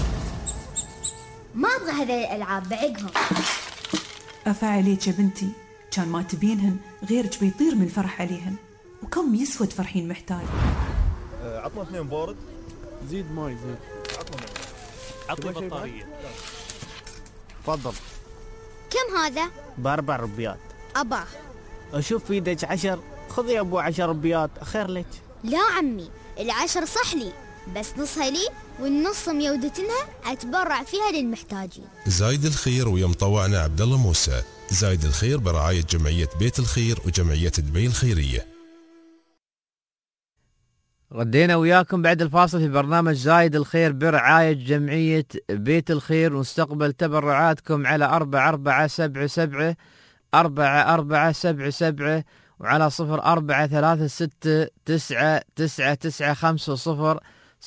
ما أبغى هذه الألعاب بعقهم. أفا عليك يا بنتي، كان ما تبينهن غيرك بيطير من الفرح عليهن. وكم يسوى تفرحين محتاج. عطنا 2 بارد. زيد ماي زيد. عطنا بطارية. تفضل. كم هذا؟ ب4 ربيات. أباه. أشوف في يدك 10، خذ يا أبو 10 ربيات خير لك. لا عمي، 10 صح لي، بس نصها لي والنص ميودتنها أتبرع فيها للمحتاجين. زايد الخير ويا مطوعنا عبد الله موسى. زايد الخير برعاية جمعية بيت الخير وجمعية دبي الخيرية. ردينا وياكم بعد الفاصل في برنامج زايد الخير برعاية جمعية بيت الخير، ونستقبل تبرعاتكم على 4477 4477 وعلى 0436999950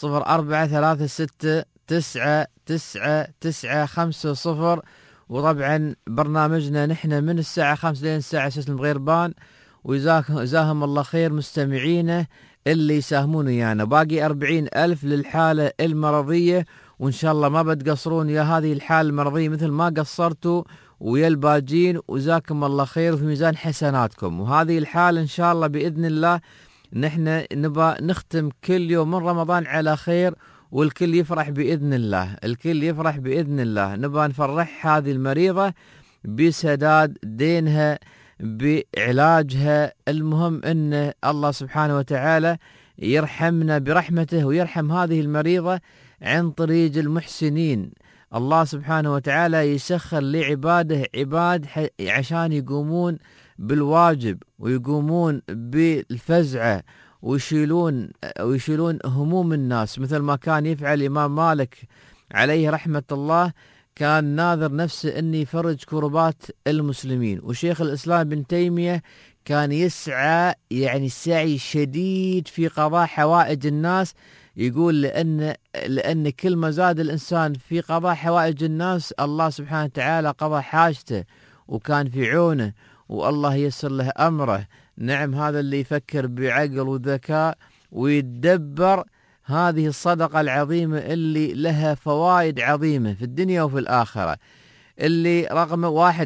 0436999950. وطبعا برنامجنا نحن من الساعة 5 لين الساعة 6 بغيربان، وجزاهم الله خير مستمعينا اللي يساهمون ويانا. باقي 40,000 للحالة المرضية، وإن شاء الله ما بتقصرون يا هذه الحالة المرضية مثل ما قصرتوا ويا الباجين، وجزاكم الله خير وفي ميزان حسناتكم. وهذه الحالة إن شاء الله بإذن الله نحن نبى نختم كل يوم من رمضان على خير، والكل يفرح بإذن الله، الكل يفرح بإذن الله. نبى نفرح هذه المريضة بسداد دينها بعلاجها. المهم أن الله سبحانه وتعالى يرحمنا برحمته ويرحم هذه المريضة عن طريق المحسنين. الله سبحانه وتعالى يسخر لعباده عباد عشان يقومون بالواجب ويقومون بالفزعة ويشيلون هموم الناس، مثل ما كان يفعل الإمام مالك عليه رحمة الله. كان ناظر نفسه أن يفرج كربات المسلمين. وشيخ الإسلام ابن تيمية كان يسعى يعني سعي شديد في قضاء حوائج الناس. يقول لأن كل ما زاد الإنسان في قضاء حوائج الناس الله سبحانه وتعالى قضى حاجته وكان في عونه والله يسر له أمره. نعم، هذا اللي يفكر بعقل وذكاء ويتدبر هذه الصدقة العظيمة اللي لها فوائد عظيمة في الدنيا وفي الآخرة. اللي رقم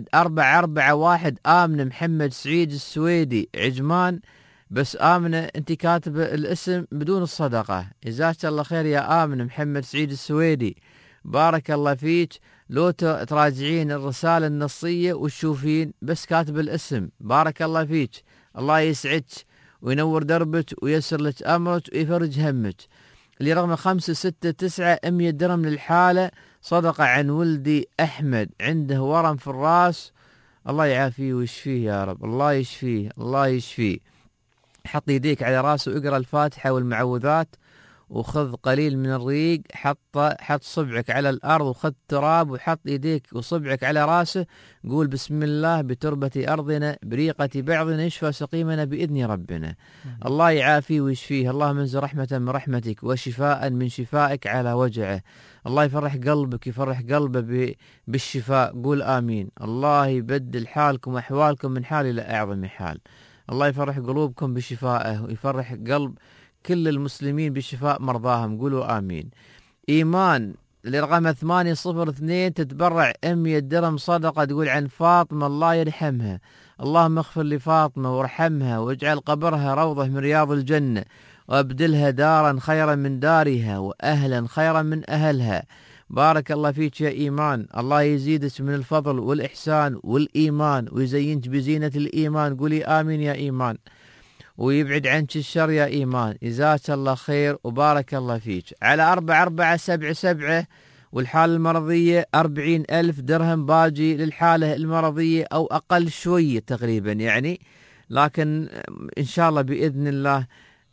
1441 آمنة محمد سعيد السويدي عجمان، بس آمنة أنت كاتب الاسم بدون الصدقة. جزاك الله خير يا آمنة محمد سعيد السويدي، بارك الله فيك. لو تراجعين الرسالة النصية وتشوفين بس كاتب الاسم، بارك الله فيك. الله يسعدك وينور دربك ويسر لك أمرك ويفرج همك. اللي رقم 569 100 درهم للحالة صدقة عن ولدي أحمد، عنده ورم في الراس، الله يعافيه ويشفيه يا رب، الله يشفيه الله يشفيه. حط يديك على راسه واقرأ الفاتحة والمعوذات وخذ قليل من الريق، حط صبعك على الأرض وخذ تراب وحط يديك وصبعك على راسه، قول بسم الله بتربة أرضنا بريقة بعضنا يشفى سقيمنا بإذن ربنا. الله يعافيه ويشفيه. اللهم انزل رحمة من رحمتك وشفاء من شفائك على وجعه. الله يفرح قلبك يفرح قلبه بالشفاء، قول آمين. الله يبدل حالكم وأحوالكم من حال إلى أعظم حال. الله يفرح قلوبكم بشفائه ويفرح قلب كل المسلمين بشفاء مرضاهم، قولوا آمين. إيمان لرقم 802 تتبرع 100 درهم صدقة، تقول عن فاطمة الله يرحمها. اللهم اغفر لفاطمة وارحمها واجعل قبرها روضة من رياض الجنة وابدلها دارا خيرا من دارها وأهلا خيرا من أهلها. بارك الله فيك يا إيمان، الله يزيدك من الفضل والإحسان والإيمان ويزينك بزينة الإيمان، قولي آمين يا إيمان، ويبعد عنك الشر يا إيمان. جزاك الله خير وبارك الله فيك. على 4477 والحالة المرضية 40,000 درهم باجي للحالة المرضية أو أقل شوية تقريبا يعني، لكن إن شاء الله بإذن الله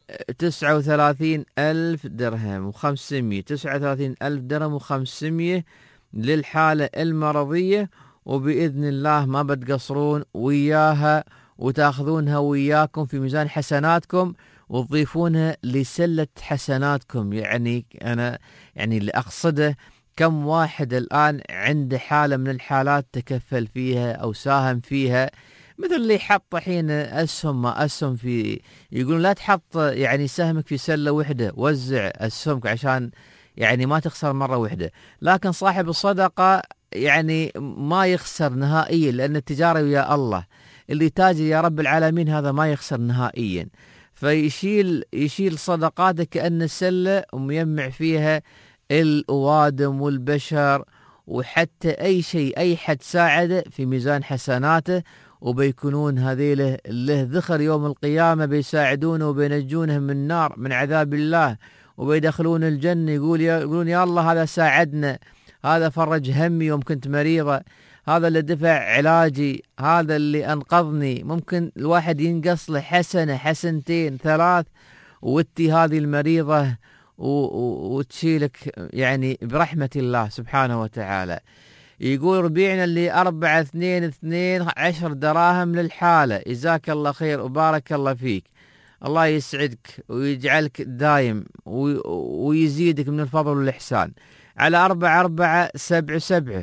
39,000 درهم و500 39,000 درهم و500 للحالة المرضية، وبإذن الله ما بتقصرون وياها وتأخذونها وياكم في ميزان حسناتكم وتضيفونها لسلة حسناتكم. يعني أنا اللي أقصده كم واحد الآن عنده حالة من الحالات تكفل فيها أو ساهم فيها، مثل اللي حط حين أسهم ما أسهم في، يقولون لا تحط يعني سهمك في سلة وحدة، وزع أسهمك عشان يعني ما تخسر مرة وحدة. لكن صاحب الصدقة يعني ما يخسر نهائيا، لأن التجارة ويا الله، اللي تاجر يا رب العالمين هذا ما يخسر نهائيا. فيشيل صدقاته كأن السلة وميمع فيها الأوادم والبشر وحتى أي شيء أي حد ساعده في ميزان حسناته، وبيكونون هذيله له ذخر يوم القيامة، بيساعدونه وبينجونه من النار من عذاب الله وبيدخلون الجنة. يقولون يا الله هذا ساعدنا، هذا فرج همي يوم كنت مريضة، هذا اللي دفع علاجي، هذا اللي أنقذني. ممكن الواحد ينقص له حسنة حسنتين 3 وتي هذه المريضة وتشيلك يعني برحمة الله سبحانه وتعالى. يقول ربيعنا اللي 4-2-2 10 دراهم للحالة. جزاك الله خير وبارك الله فيك. الله يسعدك ويجعلك دايم ويزيدك من الفضل والإحسان. على 4-4-7-7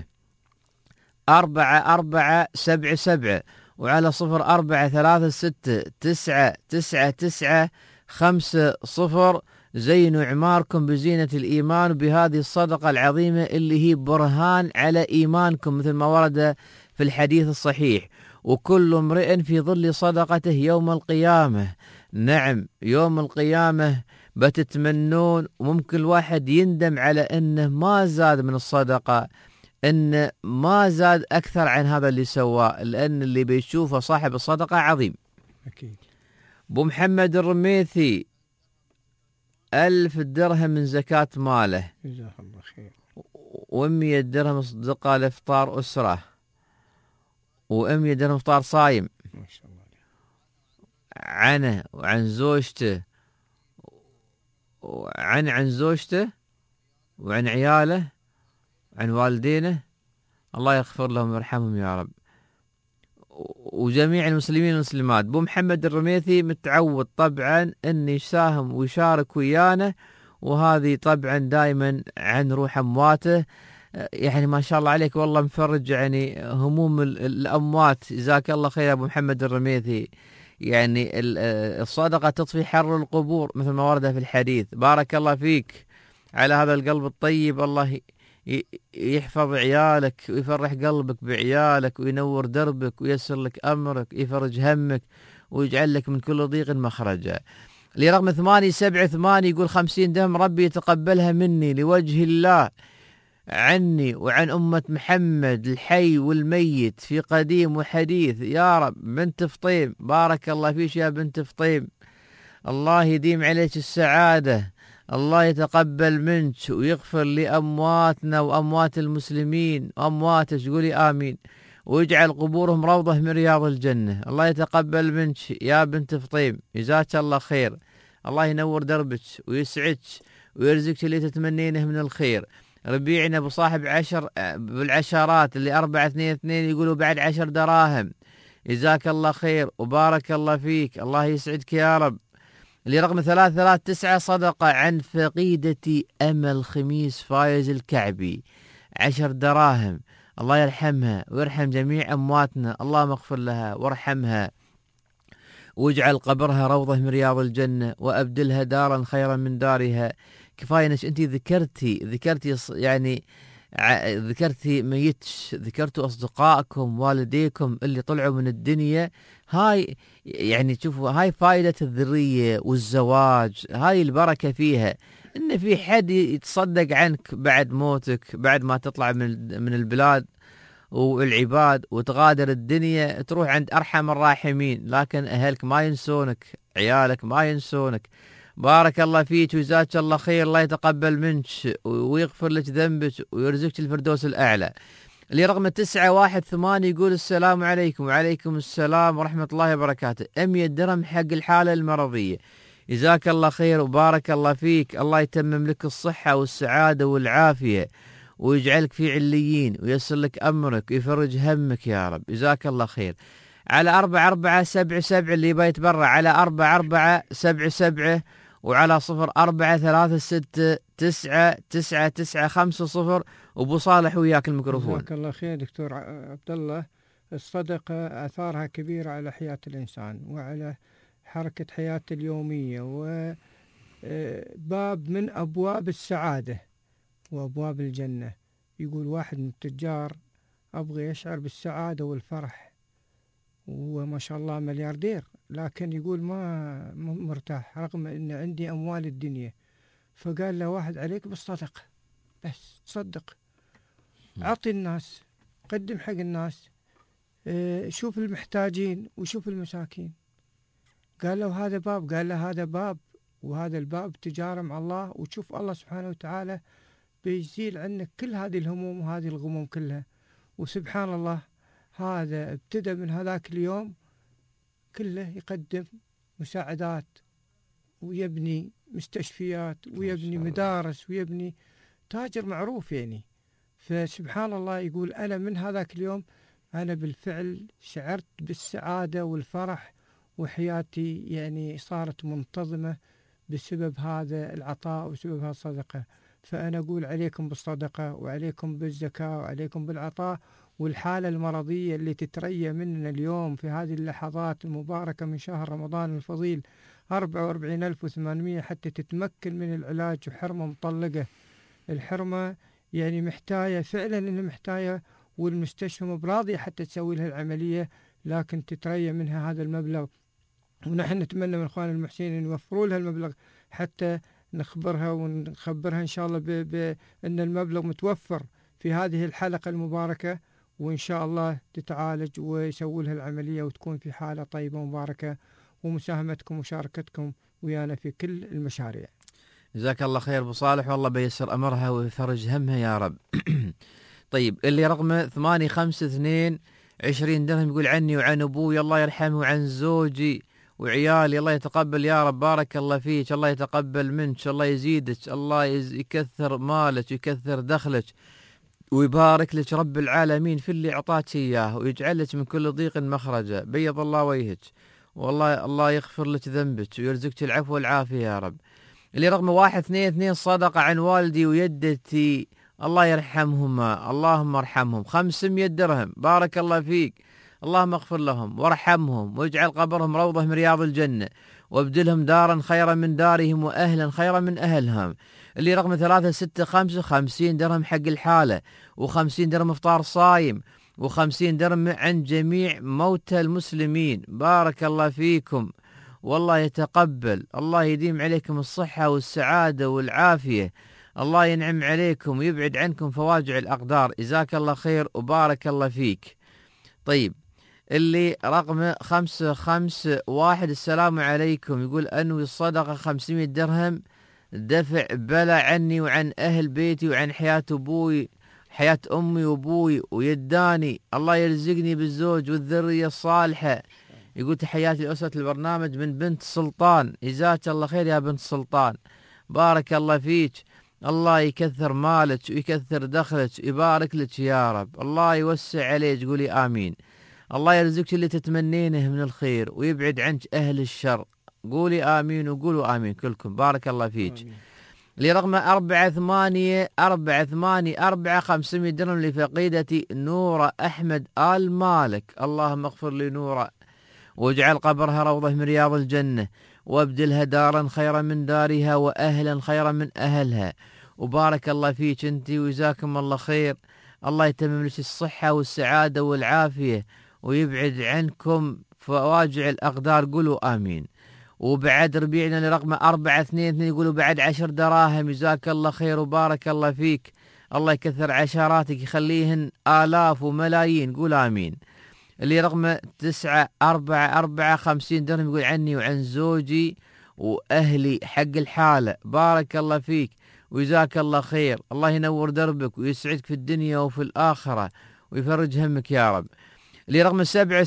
4-4-7-7 وعلى 04-3-6-9-9-9-5-0. زينوا إعماركم بزينة الإيمان بهذه الصدقة العظيمة اللي هي برهان على إيمانكم مثل ما ورد في الحديث الصحيح. وكل امرئ في ظل صدقته يوم القيامة. نعم يوم القيامة بتتمنون، وممكن الواحد يندم على أنه ما زاد من الصدقة، أنه ما زاد أكثر عن هذا اللي سواه، لأن اللي بيشوفه صاحب الصدقة عظيم. أكيد. أبو محمد الرميثي 1000 درهم من زكاة ماله. جزاه الله خير. و100 درهم صدقة لإفطار أسرة، و100 درهم إفطار صايم. ما شاء الله. عنه وعن زوجته عن زوجته وعن عياله وعن والدينه، الله يغفر لهم ويرحمهم يا رب، وجميع المسلمين والمسلمات. أبو محمد الرميثي متعود طبعا أن يساهم ويشارك ويانا، وهذه طبعا دائما عن روح أمواته. يعني ما شاء الله عليك والله مفرج يعني هموم الأموات. جزاك الله خير أبو محمد الرميثي. يعني الصدقة تطفي حر القبور مثل ما ورد في الحديث. بارك الله فيك على هذا القلب الطيب. الله يحفظ عيالك ويفرح قلبك بعيالك وينور دربك وييسر لك أمرك ويفرج همك ويجعل لك من كل ضيق مخرجا. لرقم 878 يقول 50 درهم ربي يتقبلها مني لوجه الله عني وعن أمة محمد الحي والميت في قديم وحديث يا رب. بنت فطيم، بارك الله فيك يا بنت فطيم، الله يديم عليك السعادة، الله يتقبل منك ويغفر لأمواتنا وأموات المسلمين وأمواتك، قولي آمين، ويجعل قبورهم روضة من رياض الجنة. الله يتقبل منك يا بنت فطيم، جزاك الله خير، الله ينور دربك ويسعدك ويرزقك اللي تتمنينه من الخير. ربيعنا بصاحب 10 بالعشرات اللي 4-2-2 يقولوا بعد 10 دراهم. جزاك الله خير وبارك الله فيك، الله يسعدك يا رب. اللي رقم 339 صدقة عن فقيدة أمل خميس فايز الكعبي 10 دراهم. الله يرحمها ويرحم جميع أمواتنا، اللهم اغفر لها وارحمها واجعل قبرها روضة من رياض الجنة وأبدلها دارا خيرا من دارها. كفاية انك انت ذكرتي يعني ذكرتي ميتش، ذكرتوا اصدقائكم والديكم اللي طلعوا من الدنيا. هاي يعني شوفوا هاي فائدة الذرية والزواج، هاي البركة فيها، ان في حد يتصدق عنك بعد موتك، بعد ما تطلع من البلاد والعباد وتغادر الدنيا تروح عند أرحم الراحمين، لكن أهلك ما ينسونك، عيالك ما ينسونك. بارك الله فيك وجزاك الله خير، الله يتقبل منك ويغفر لك ذنبك ويرزقك الفردوس الأعلى. اللي رقم 918 يقول السلام عليكم. وعليكم السلام ورحمة الله وبركاته. 100 درهم حق الحالة المرضية. جزاك الله خير وبارك الله فيك، الله يتمم لك الصحة والسعادة والعافية ويجعلك في عليين ويسر لك أمرك ويفرج همك يا رب. جزاك الله خير. على 4477 اللي يبغى يتبرع على 4477 وعلى 0436999950. وابو صالح وياك الميكروفون. جزاك الله خير دكتور عبد الله. الصدقة آثارها كبيرة على حياة الإنسان وعلى حركة حياته اليومية، وباب من أبواب السعادة وأبواب الجنة. يقول واحد من التجار أبغى يشعر بالسعادة والفرح، وما شاء الله ملياردير، لكن يقول ما مرتاح رغم أن عندي أموال الدنيا. فقال له واحد عليك بالصدقة، بس تصدق، أعطي الناس، قدم حق الناس، شوف المحتاجين وشوف المساكين. قال له هذا باب، قال له هذا باب، وهذا الباب تجارة مع الله، وتشوف الله سبحانه وتعالى بيزيل عنك كل هذه الهموم وهذه الغموم كلها. وسبحان الله هذا ابتدى من هذاك اليوم كله يقدم مساعدات ويبني مستشفيات ويبني مدارس ويبني، تاجر معروف يعني. فسبحان الله يقول أنا من هذاك اليوم أنا بالفعل شعرت بالسعادة والفرح، وحياتي يعني صارت منتظمة بسبب هذا العطاء وسبب هذه الصدقة. فأنا أقول عليكم بالصدقة وعليكم بالزكاة وعليكم بالعطاء. والحالة المرضية اللي تتريى مننا اليوم في هذه اللحظات المباركة من شهر رمضان الفضيل 44,800 حتى تتمكن من العلاج، وحرمة مطلقة. الحرمة يعني محتاجة فعلا، إنها محتاجة، والمستشفى مبراضية حتى تسوي لها العملية، لكن تتريى منها هذا المبلغ. ونحن نتمنى من إخوان المحسنين أن يوفروا لها المبلغ حتى نخبرها ونخبرها إن شاء الله بأن المبلغ متوفر في هذه الحلقة المباركة، وإن شاء الله تتعالج ويسووا لها العملية وتكون في حالة طيبة مباركة. ومساهمتكم ومشاركتكم ويانا في كل المشاريع. جزاك الله خير أبو صالح، والله بيسر أمرها ويفرج همها يا رب. طيب اللي رقمه 852 20 درهم يقول عني وعن أبوي الله يرحمه وعن زوجي وعيالي الله يتقبل يا رب، بارك الله فيك، الله يتقبل منك، الله يزيدك، الله يكثر مالك ويكثر دخلك ويبارك لك رب العالمين في اللي أعطاك إياه، ويجعل لك من كل ضيق مخرجا، بيض الله وجهك، والله الله يغفر لك ذنبك ويرزقك العفو والعافية يا رب. اللي رقم 122 صدقة عن والدي ويدتي الله يرحمهما، اللهم ارحمهم 500 درهم، بارك الله فيك، اللهم اغفر لهم وارحمهم واجعل قبرهم روضة من رياض الجنة، وابدلهم دارا خيرا من دارهم وأهلا خيرا من أهلهم. اللي رقم 365 50 درهم حق الحالة، و50 درهم افطار صايم، و50 درهم عن جميع موتى المسلمين، بارك الله فيكم والله يتقبل، الله يديم عليكم الصحة والسعادة والعافية، الله ينعم عليكم ويبعد عنكم فواجع الأقدار، جزاك الله خير وبارك الله فيك. طيب اللي رقمه 551 السلام عليكم يقول أنوي الصدقة 500 درهم دفع بلا عني وعن أهل بيتي وعن حياة أبوي، حياة أمي وأبوي ويداني، الله يرزقني بالزوج والذرية الصالحة. يقول تحياتي لأسرة البرنامج من بنت سلطان، جزاك الله خير يا بنت سلطان، بارك الله فيك، الله يكثر مالك ويكثر دخلك ويبارك لك يا رب، الله يوسع عليك، قولي آمين. الله يرزقك اللي تتمنينه من الخير ويبعد عنك أهل الشر، قولي آمين وقولوا آمين كلكم، بارك الله فيك. لرقم 484 500 درهم لفقيدتي نورة أحمد آل مالك، اللهم اغفر لي نورة واجعل قبرها روضة من رياض الجنة، وابدلها دارا خيرا من دارها وأهلا خيرا من أهلها، وبارك الله فيك أنت وجزاكم الله خير، الله يتمم لك الصحة والسعادة والعافية ويبعد عنكم فواجع الأقدار، قولوا آمين. وبعد ربيعنا لرقم 422 يقولوا بعد 10 دراهم، جزاك الله خير وبارك الله فيك، الله يكثر عشراتك يخليهن آلاف وملايين، قول آمين. اللي رقم 944 50 درهم يقول عني وعن زوجي وأهلي حق الحالة، بارك الله فيك وجزاك الله خير، الله ينور دربك ويسعدك في الدنيا وفي الآخرة ويفرج همك يا رب. اللي رقم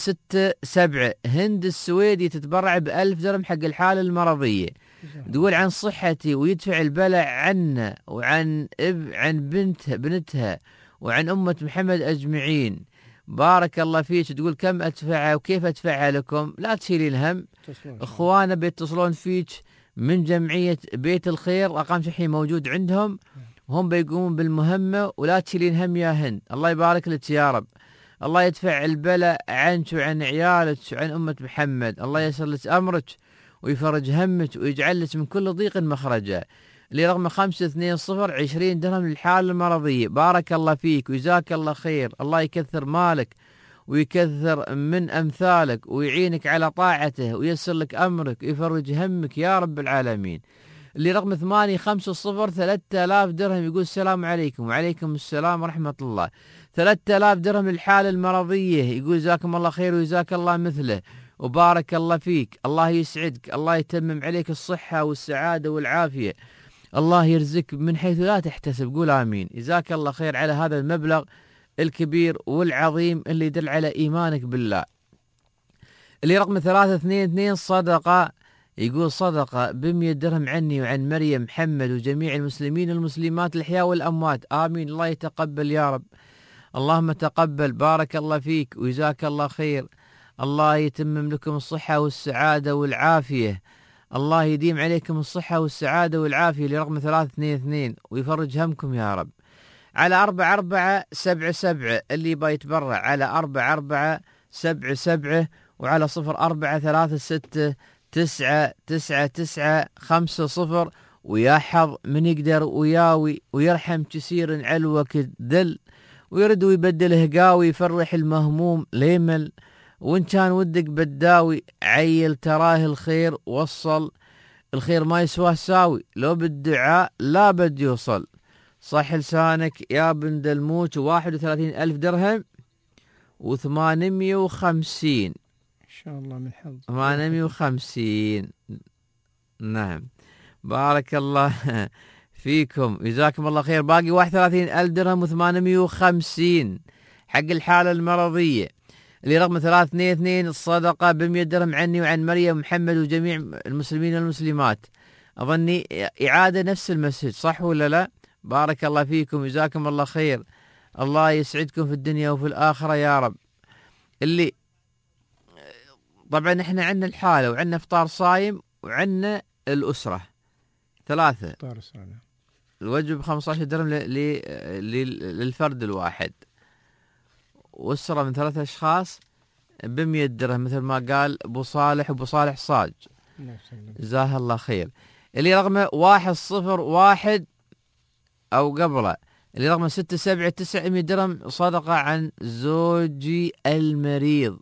767 هند السويدي تتبرع ب1000 درهم حق الحالة المرضية، تقول عن صحتي ويدفع البلع عنا وعن عن بنتها وعن أمة محمد أجمعين، بارك الله فيك. تقول كم أدفعها وكيف أدفعها لكم، لا تشيلين هم، إخوانا بيتصلون فيك من جمعية بيت الخير، رقم شحن موجود عندهم، هم بيقومون بالمهمة، ولا تشيلين هم يا هند، الله يبارك لك يا رب، الله يدفع البلاء عنك وعن عيالك وعن أمة محمد، الله يسر لك أمرك ويفرج همك ويجعل لك من كل ضيق مخرجا. اللي رقم 520 20 درهم للحالة المرضية، بارك الله فيك وجزاك الله خير، الله يكثر مالك ويكثر من أمثالك ويعينك على طاعته ويسر لك أمرك ويفرج همك يا رب العالمين. اللي رقم 850 3000 درهم يقول السلام عليكم وعليكم السلام ورحمة الله، 3000 درهم للحالة المرضية، يقول جزاكم الله خير وجزاك الله مثله وبارك الله فيك، الله يسعدك، الله يتمم عليك الصحة والسعادة والعافية، الله يرزقك من حيث لا تحتسب، قول آمين. جزاك الله خير على هذا المبلغ الكبير والعظيم اللي يدل على إيمانك بالله. اللي رقم 322 صدقة يقول صدقة ب100 درهم عني وعن مريم محمد وجميع المسلمين والمسلمات الأحياء والأموات، آمين. الله يتقبل يا رب. اللهم تقبل، بارك الله فيك وجزاك الله خير. الله يتمم لكم الصحة والسعادة والعافية، الله يديم عليكم الصحة والسعادة والعافية لرقم 322 ويفرج همكم يا رب. على 4477 اللي يبغى يتبرع على 4477 وعلى 0436999950 ويا حظ من يقدر وياوي ويرحم كثير علوك دل ويرد ويبدله قاوي يفرح المهموم ليمل، وإن كان ودك بداوي عيل تراه الخير وصل، الخير ما يسواه ساوي لو بالدعاء لا بد يوصل. صح لسانك يا بن دلموش 31,000 درهم و850 إن شاء الله من حظ 850. نعم بارك الله فيكم جزاكم الله خير. باقي 31,000 درهم و850 حق الحالة المرضية اللي رقم 322 الصدقة ب100 درهم عني وعن مريم محمد وجميع المسلمين والمسلمات. أظني إعادة نفس المسج صح ولا لا؟ بارك الله فيكم جزاكم الله خير. الله يسعدكم في الدنيا وفي الآخرة يا رب. اللي طبعا احنا عندنا الحالة وعندنا افطار صايم وعندنا الأسرة ثلاثة. افطار صايم الوجب 15 درهم للفرد الواحد، وأسرة من 3 أشخاص ب100 درهم مثل ما قال أبو صالح وأبو صالح صاج جزاه الله خير. اللي رقمه 101 أو قبله اللي رقمه 679 100 درهم صدقة عن زوجي المريض.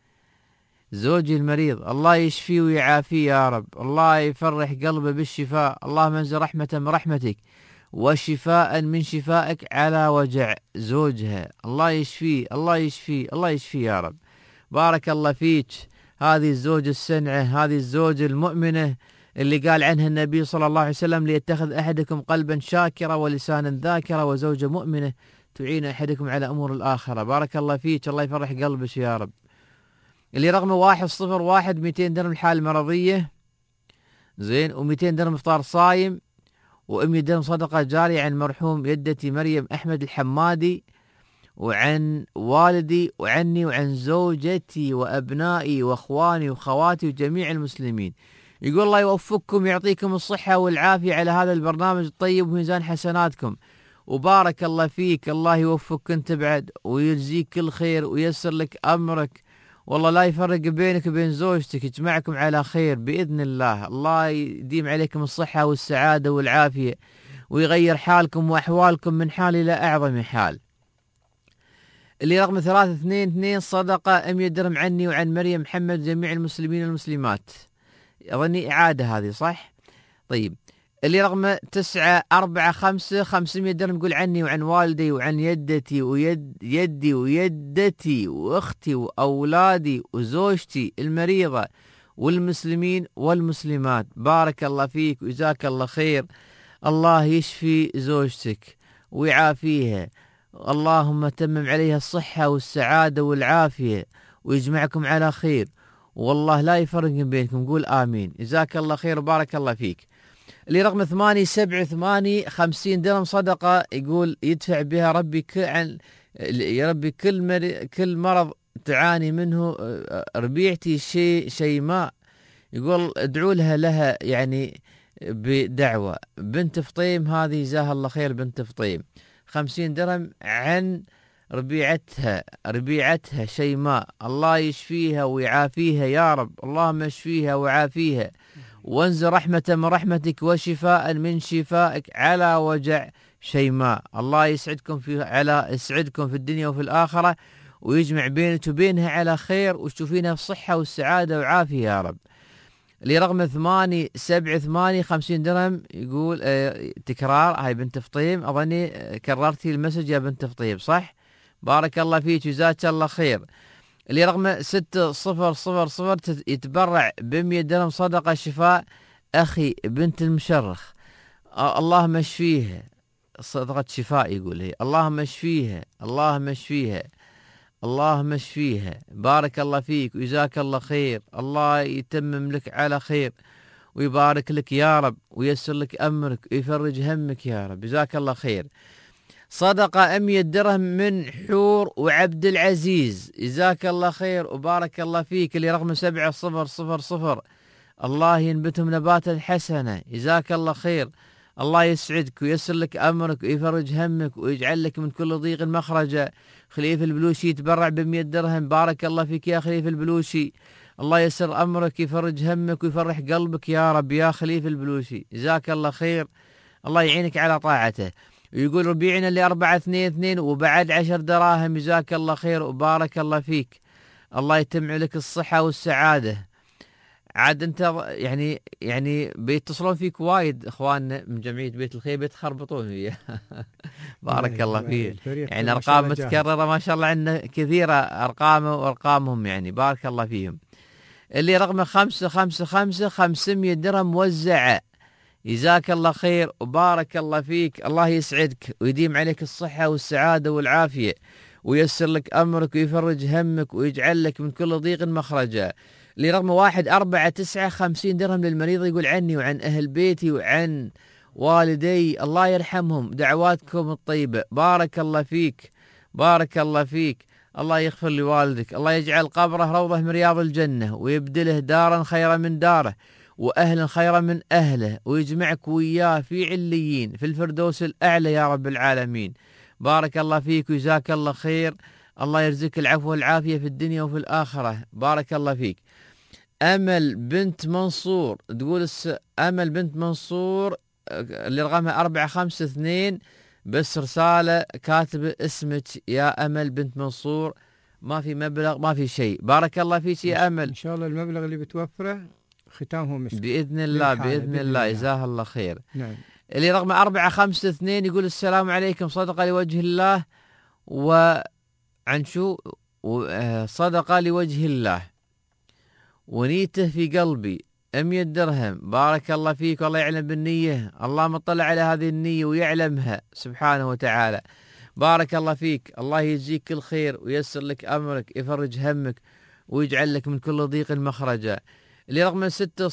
زوجي المريض الله يشفيه ويعافيه يا رب، الله يفرح قلبه بالشفاء، اللهم انزل رحمة من رحمتك وشفاء من شفائك على وجع زوجها، الله يشفيه الله يشفيه الله يشفيه يا رب. بارك الله فيك. هذه الزوجة السنعة، هذه الزوجة المؤمنة اللي قال عنها النبي صلى الله عليه وسلم ليتخذ أحدكم قلبا شاكرا ولسانا ذاكرا وزوجة مؤمنة تعين أحدكم على أمور الآخرة. بارك الله فيك، الله يفرح قلبك يا رب. اللي رقمه 101 200 درهم الحالة المرضية زين، و200 درهم افطار صايم، و100 درهم صدقة جارية عن مرحوم يدتي مريم أحمد الحمادي وعن والدي وعني وعن زوجتي وأبنائي وأخواني وخواتي وجميع المسلمين. يقول الله يوفقكم يعطيكم الصحة والعافية على هذا البرنامج الطيب وميزان حسناتكم، وبارك الله فيك، الله يوفقك انت بعد ويجزيك كل خير ويسر لك أمرك، والله لا يفرق بينك وبين زوجتك، يجمعكم على خير بإذن الله. الله يديم عليكم الصحة والسعادة والعافية ويغير حالكم وأحوالكم من حال إلى أعظم حال. اللي رقم 322 صدقة 100 درهم عني وعن مريم محمد جميع المسلمين والمسلمات. أظني إعادة هذه صح؟ طيب اللي رقم 945 500 درهم يقول عني وعن والدي وعن يدتي ويدي ويدتي وأختي وأولادي وزوجتي المريضة والمسلمين والمسلمات. بارك الله فيك وجزاك الله خير. الله يشفي زوجتك ويعافيها، اللهم تمم عليها الصحة والسعادة والعافية ويجمعكم على خير، والله لا يفرق بينكم. قول آمين. جزاك الله خير وبارك الله فيك. اللي رقم 878 50 درهم صدقة يقول يدفع بها ربي يا ربي كل مرض تعاني منه ربيعتي شيماء، يقول ادعوا لها يعني بدعوة بنت فطيم، هذه جزاها الله خير بنت فطيم 50 درهم عن ربيعتها شيماء، الله يشفيها ويعافيها يا رب، اللهم اشفيها وعافيها وانزل رحمة من رحمتك وشفاء من شفائك على وجع شيماء. الله يسعدكم يسعدكم في الدنيا وفي الآخرة ويجمع بينك وبينها على خير وتشوفينها في صحة والسعادة وعافية يا رب. اللي رقم 878 50 درهم يقول تكرار، هاي بنت فطيم، أظني كررتي المسج يا بنت فطيم صح؟ بارك الله فيك جزاك الله خير. اللي رقم 6000 يتبرع ب100 درهم صدقة شفاء أخي بنت المشرخ، اللهم اشفيها، صدقة شفاء يقول هي، اللهم اشفيها اللهم اشفيها اللهم اشفيها. بارك الله فيك وجزاك الله خير، الله يتمم لك على خير ويبارك لك يا رب وييسر لك أمرك ويفرج همك يا رب. جزاك الله خير. صدقة 100 درهم من حور وعبد العزيز، جزاك الله خير وبارك الله فيك. اللي رقم 7000 الله ينبتهم نباتا حسنة، جزاك الله خير. الله يسعدك ويسر لك أمرك ويفرج همك ويجعل لك من كل ضيق مخرجا. خليفة البلوشي يتبرع ب100 درهم، بارك الله فيك يا خليفة البلوشي. الله يسر أمرك يفرج همك ويفرح قلبك يا رب يا خليفة البلوشي، جزاك الله خير. الله يعينك على طاعته. ويقول ربيعنا اللي 422 وبعد 10 دراهم، جزاك الله خير وبارك الله فيك. الله يتم لك الصحة والسعادة. عاد انت يعني بيتصلون فيك وايد اخواننا من جمعية بيت الخير بيتخربطون وياه. بارك الله فيك. يعني ارقام متكررة ما شاء الله عندنا كثيرة ارقامه وارقامهم، يعني بارك الله فيهم. اللي رقمه 555 500 درهم موزعة، جزاك الله خير وبارك الله فيك. الله يسعدك ويديم عليك الصحة والسعادة والعافية وييسر لك أمرك ويفرج همك ويجعل لك من كل ضيق مخرجا. اللي رقم 149 50 درهم للمريض، يقول عني وعن أهل بيتي وعن والدي الله يرحمهم دعواتكم الطيبة. بارك الله فيك بارك الله فيك. الله يغفر لوالدك، الله يجعل قبره روضة من رياض الجنة ويبدله دارا خيرا من داره وأهلا خيرا من أهله ويجمعك وياه في عليين في الفردوس الأعلى يا رب العالمين. بارك الله فيك وجزاك الله خير. الله يرزقك العفو والعافية في الدنيا وفي الآخرة. بارك الله فيك. أمل بنت منصور تقول أمل بنت منصور اللي رقمها 452 بس رسالة كاتب اسمك يا أمل بنت منصور، ما في مبلغ ما في شيء. بارك الله فيك يا أمل. إن شاء الله المبلغ اللي بتوفره ختامه مسك بإذن الله بإذن الله. جزاه الله خير. نعم. اللي رقم 452 يقول السلام عليكم، صدقة لوجه الله وعن شو صدقة لوجه الله ونيته في قلبي 100 درهم. بارك الله فيك والله يعلم بالنية، الله مطلع على هذه النية ويعلمها سبحانه وتعالى. بارك الله فيك. الله يجزيك كل خير ويسر لك أمرك يفرج همك ويجعل لك من كل ضيق مخرجا. اللي رقم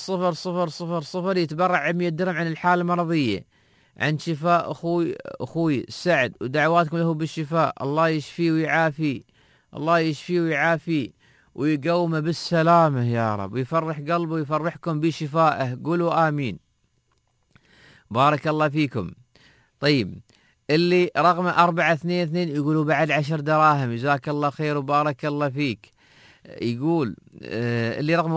60000 يتبرع 100 درهم عن الحالة المرضية، عن شفاء أخوي سعد ودعواتكم له بالشفاء. الله يشفيه ويعافيه، الله يشفيه ويعافيه ويقومه بالسلامة يا رب ويفرح قلبه ويفرحكم بشفائه. قولوا آمين. بارك الله فيكم. طيب اللي رقم 422 يقولوا بعد 10 دراهم، جزاك الله خير وبارك الله فيك. يقول اللي رقم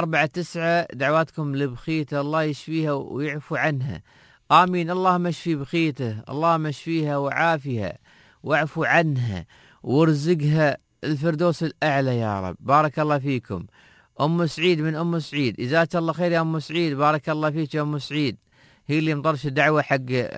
149 دعواتكم لبخيته الله يشفيها ويعفو عنها. آمين. اللهم اشفي بخيته، اللهم اشفيها وعافيها واعفو عنها وارزقها الفردوس الأعلى يا رب. بارك الله فيكم. أم سعيد من أم سعيد، جزاك الله خير يا أم سعيد، بارك الله فيك يا أم سعيد. هي اللي مطرش الدعوة حق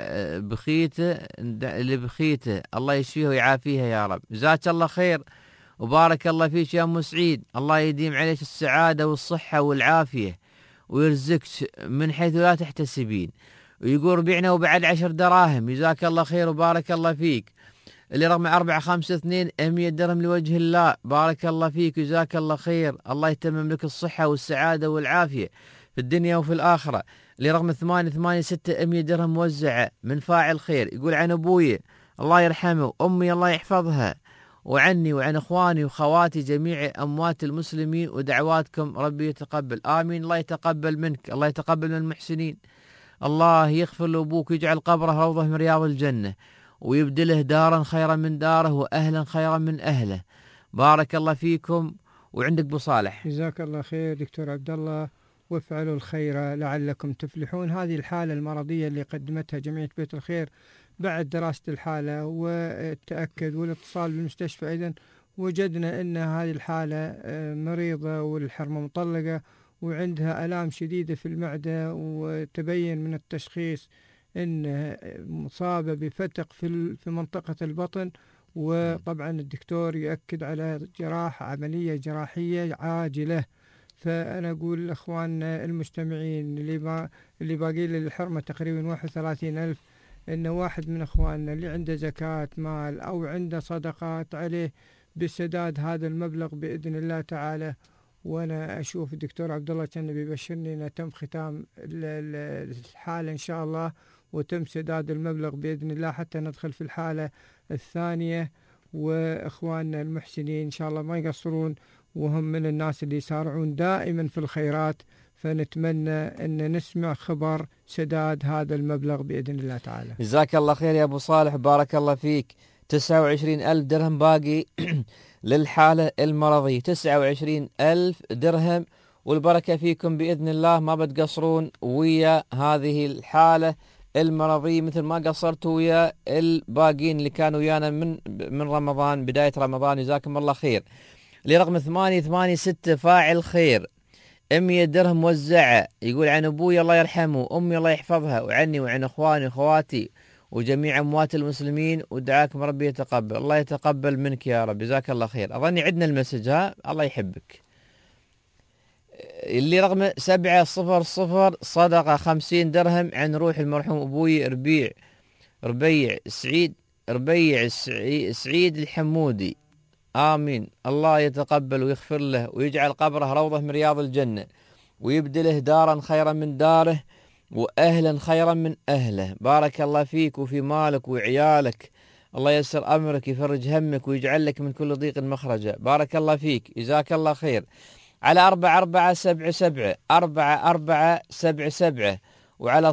بخيته اللي بخيته، الله يشفيها ويعافيها يا رب. جزاك الله خير وبارك الله فيك يا أم سعيد. الله يديم عليك السعادة والصحة والعافية ويرزقك من حيث لا تحتسبين. ويقول ربيعنا وبعد 10 دراهم، جزاك الله خير وبارك الله فيك. اللي رقم 452 100 درهم لوجه الله. بارك الله فيك وجزاك الله خير. الله يتمم لك الصحة والسعادة والعافية في الدنيا وفي الآخرة. اللي رقم 886 100 درهم موزعة من فاعل خير، يقول عن أبوي الله يرحمه وأمي الله يحفظها وعني وعن إخواني وخواتي جميع أموات المسلمين ودعواتكم ربي يتقبل. آمين. الله يتقبل منك، الله يتقبل من المحسنين. الله يغفر لأبوك ويجعل قبره روضة من رياض الجنة ويبدله دارا خيرا من داره وأهلا خيرا من أهله. بارك الله فيكم. وعندك أبو صالح. جزاك الله خير دكتور عبد الله، وافعلوا الخير لعلكم تفلحون. هذه الحالة المرضية اللي قدمتها جمعية بيت الخير بعد دراسة الحالة والتأكد والاتصال بالمستشفى أيضا، وجدنا أن هذه الحالة مريضة والحرمة مطلقة وعندها آلام شديدة في المعدة، وتبين من التشخيص أن مصابة بفتق في منطقة البطن. وطبعا الدكتور يؤكد على عملية جراحية عاجلة. فأنا أقول لإخواننا المستمعين اللي باقي للحرمة تقريبا 31,000، إن واحد من إخواننا اللي عنده زكاة مال أو عنده صدقات عليه بسداد هذا المبلغ بإذن الله تعالى، وانا اشوف الدكتور عبد الله كان بيبشرني ان تم ختام الحاله ان شاء الله، وتم سداد المبلغ باذن الله حتى ندخل في الحاله الثانيه. واخواننا المحسنين ان شاء الله ما يقصرون، وهم من الناس اللي يسارعون دائما في الخيرات، فنتمنى ان نسمع خبر سداد هذا المبلغ باذن الله تعالى. جزاك الله خير يا ابو صالح، بارك الله فيك. 29,000 درهم باقي للحالة المرضية، 29,000 درهم، والبركة فيكم بإذن الله، ما بتقصرون ويا هذه الحالة المرضية مثل ما قصرتوا ويا الباقين اللي كانوا ويانا من رمضان، بداية رمضان. جزاكم الله خير. لرقم 886 فاعل خير، 100 درهم وزعه، يقول عن أبوي الله يرحمه، أمي الله يحفظها، وعني وعن أخواني وأخواتي وجميع أموات المسلمين، ودعاكم ربي يتقبل. الله يتقبل منك يا رب، جزاك الله خير. أظني عندنا المسج، ها، الله يحبك. اللي رقم 700 صدقة 50 درهم عن روح المرحوم أبوي ربيع سعيد الحمودي، آمين. الله يتقبل ويغفر له ويجعل قبره روضة من رياض الجنة، ويبدله دارا خيرا من داره، وأهلا خيرا من أهله. بارك الله فيك وفي مالك وعيالك، الله ييسر أمرك، يفرج همك، ويجعل لك من كل ضيق مخرجا. بارك الله فيك، جزاك الله خير. على 4477 وعلى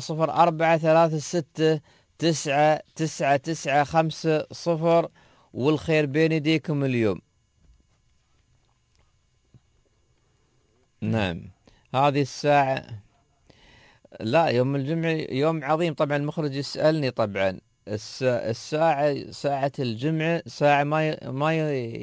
0436999950، والخير بين يديكم اليوم. نعم، هذه الساعة، لا، يوم الجمعة يوم عظيم. طبعا المخرج يسألني، طبعا ساعة الجمعة ساعة ما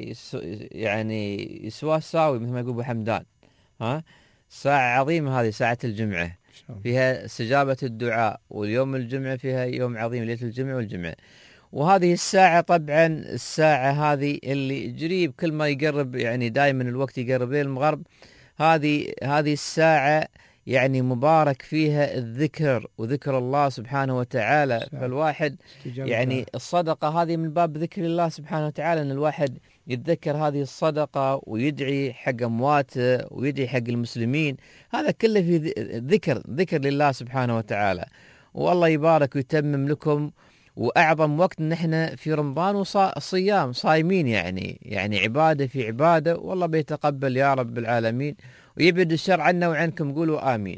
يعني يسوى ساوي مثل ما يقول أبو حمدان، ها، ساعة عظيمة هذه ساعة الجمعة، فيها استجابة الدعاء، واليوم الجمعة فيها يوم عظيم، ليلة الجمعة والجمعة. وهذه الساعة طبعا الساعة هذه اللي قريب، كل ما يقرب يعني دائما الوقت يقرب ليل المغرب، هذه الساعة يعني مبارك فيها الذكر وذكر الله سبحانه وتعالى. فالواحد يعني الصدقة هذه من باب ذكر الله سبحانه وتعالى، أن الواحد يتذكر هذه الصدقة ويدعي حق أمواته ويدعي حق المسلمين، هذا كله في ذكر لله سبحانه وتعالى. والله يبارك ويتمم لكم. وأعظم وقت نحن في رمضان وصيام صايمين، يعني عبادة في عبادة، والله بيتقبل يا رب العالمين ويبعد الشر عنا وعنكم، قولوا آمين.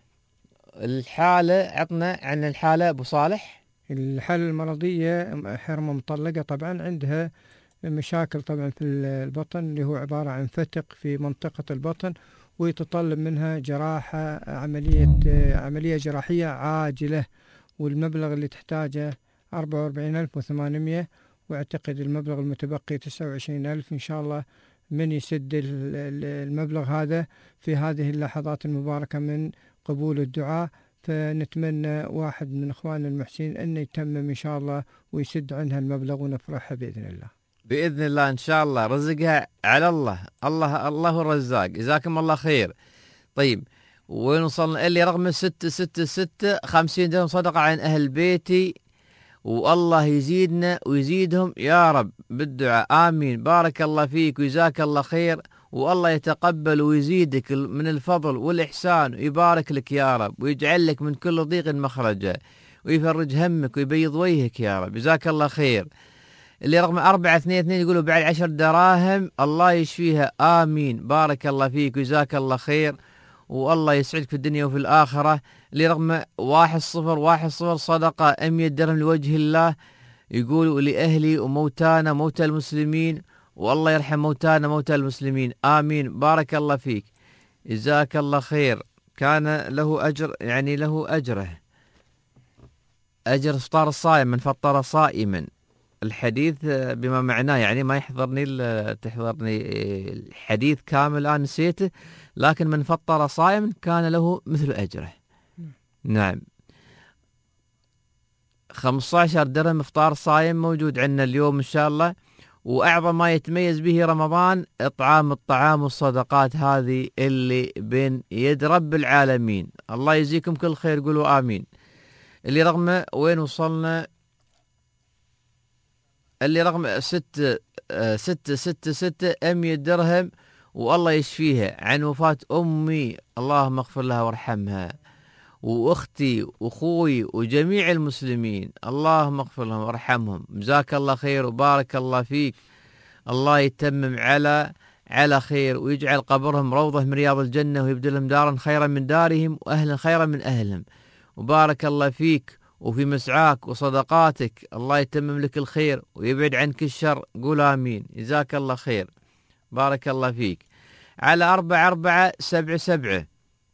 الحالة، عطنا عن الحالة أبو صالح. الحالة المرضية حرمة مطلقة، طبعا عندها مشاكل طبعا في البطن، اللي هو عبارة عن فتق في منطقة البطن، ويتطلب منها جراحة، عملية جراحية عاجلة، والمبلغ اللي تحتاجه 44,800، واعتقد المبلغ المتبقي 29,000 إن شاء الله. من يسد المبلغ هذا في هذه اللحظات المباركة من قبول الدعاء، فنتمنى واحد من إخواننا المحسنين أن يتمم إن شاء الله ويسد عنها المبلغ، ونفرحها بإذن الله. بإذن الله إن شاء الله، رزقها على الله الرزاق. جزاكم الله خير. طيب، وين وصلنا؟ اللي رقم 666 50 درهم صدقة عن أهل بيتي، والله يزيدنا ويزيدهم يا رب بالدعاء، آمين. بارك الله فيك وجزاك الله خير، والله يتقبل ويزيدك من الفضل والإحسان، ويبارك لك يا رب، ويجعل لك من كل ضيق مخرجا، ويفرج همك ويبيض وجهك يا رب، جزاك الله خير. اللي رقم 422 يقولوا بعد 10 دراهم الله يشفيها، آمين. بارك الله فيك وجزاك الله خير، والله يسعدك في الدنيا وفي الآخرة. اللي رقم 1010 صدقة 100 درهم لوجه الله، يقولوا لأهلي وموتانا موتى المسلمين، والله يرحم موتانا موتى المسلمين، آمين. بارك الله فيك، جزاك الله خير. كان له أجر، يعني له أجره، أجر إفطار الصائم، من فطر صائما. الحديث بما معناه، يعني ما تحضرني الحديث كامل الآن نسيته، لكن من فطر صائما كان له مثل أجره. نعم. 15 درهم إفطار صائم موجود عندنا اليوم إن شاء الله. وأعظم ما يتميز به رمضان إطعام الطعام والصدقات هذه اللي بين يد رب العالمين. الله يجزيكم كل خير، قولوا آمين. اللي رقم وين وصلنا؟ اللي رقم 666 100 درهم والله يشفيها، عن وفاة أمي اللهم اغفر لها وارحمها، وأختي وأخوي وجميع المسلمين اللهم اغفر لهم وارحمهم. جزاك الله خير وبارك الله فيك. الله يتمم على خير، ويجعل قبرهم روضة من رياض الجنة، ويبدلهم دارا خيرا من دارهم، وأهلا خيرا من أهلهم. وبارك الله فيك وفي مسعاك وصدقاتك، الله يتمم لك الخير ويبعد عنك الشر. قول آمين. جزاك الله خير، بارك الله فيك. على 4477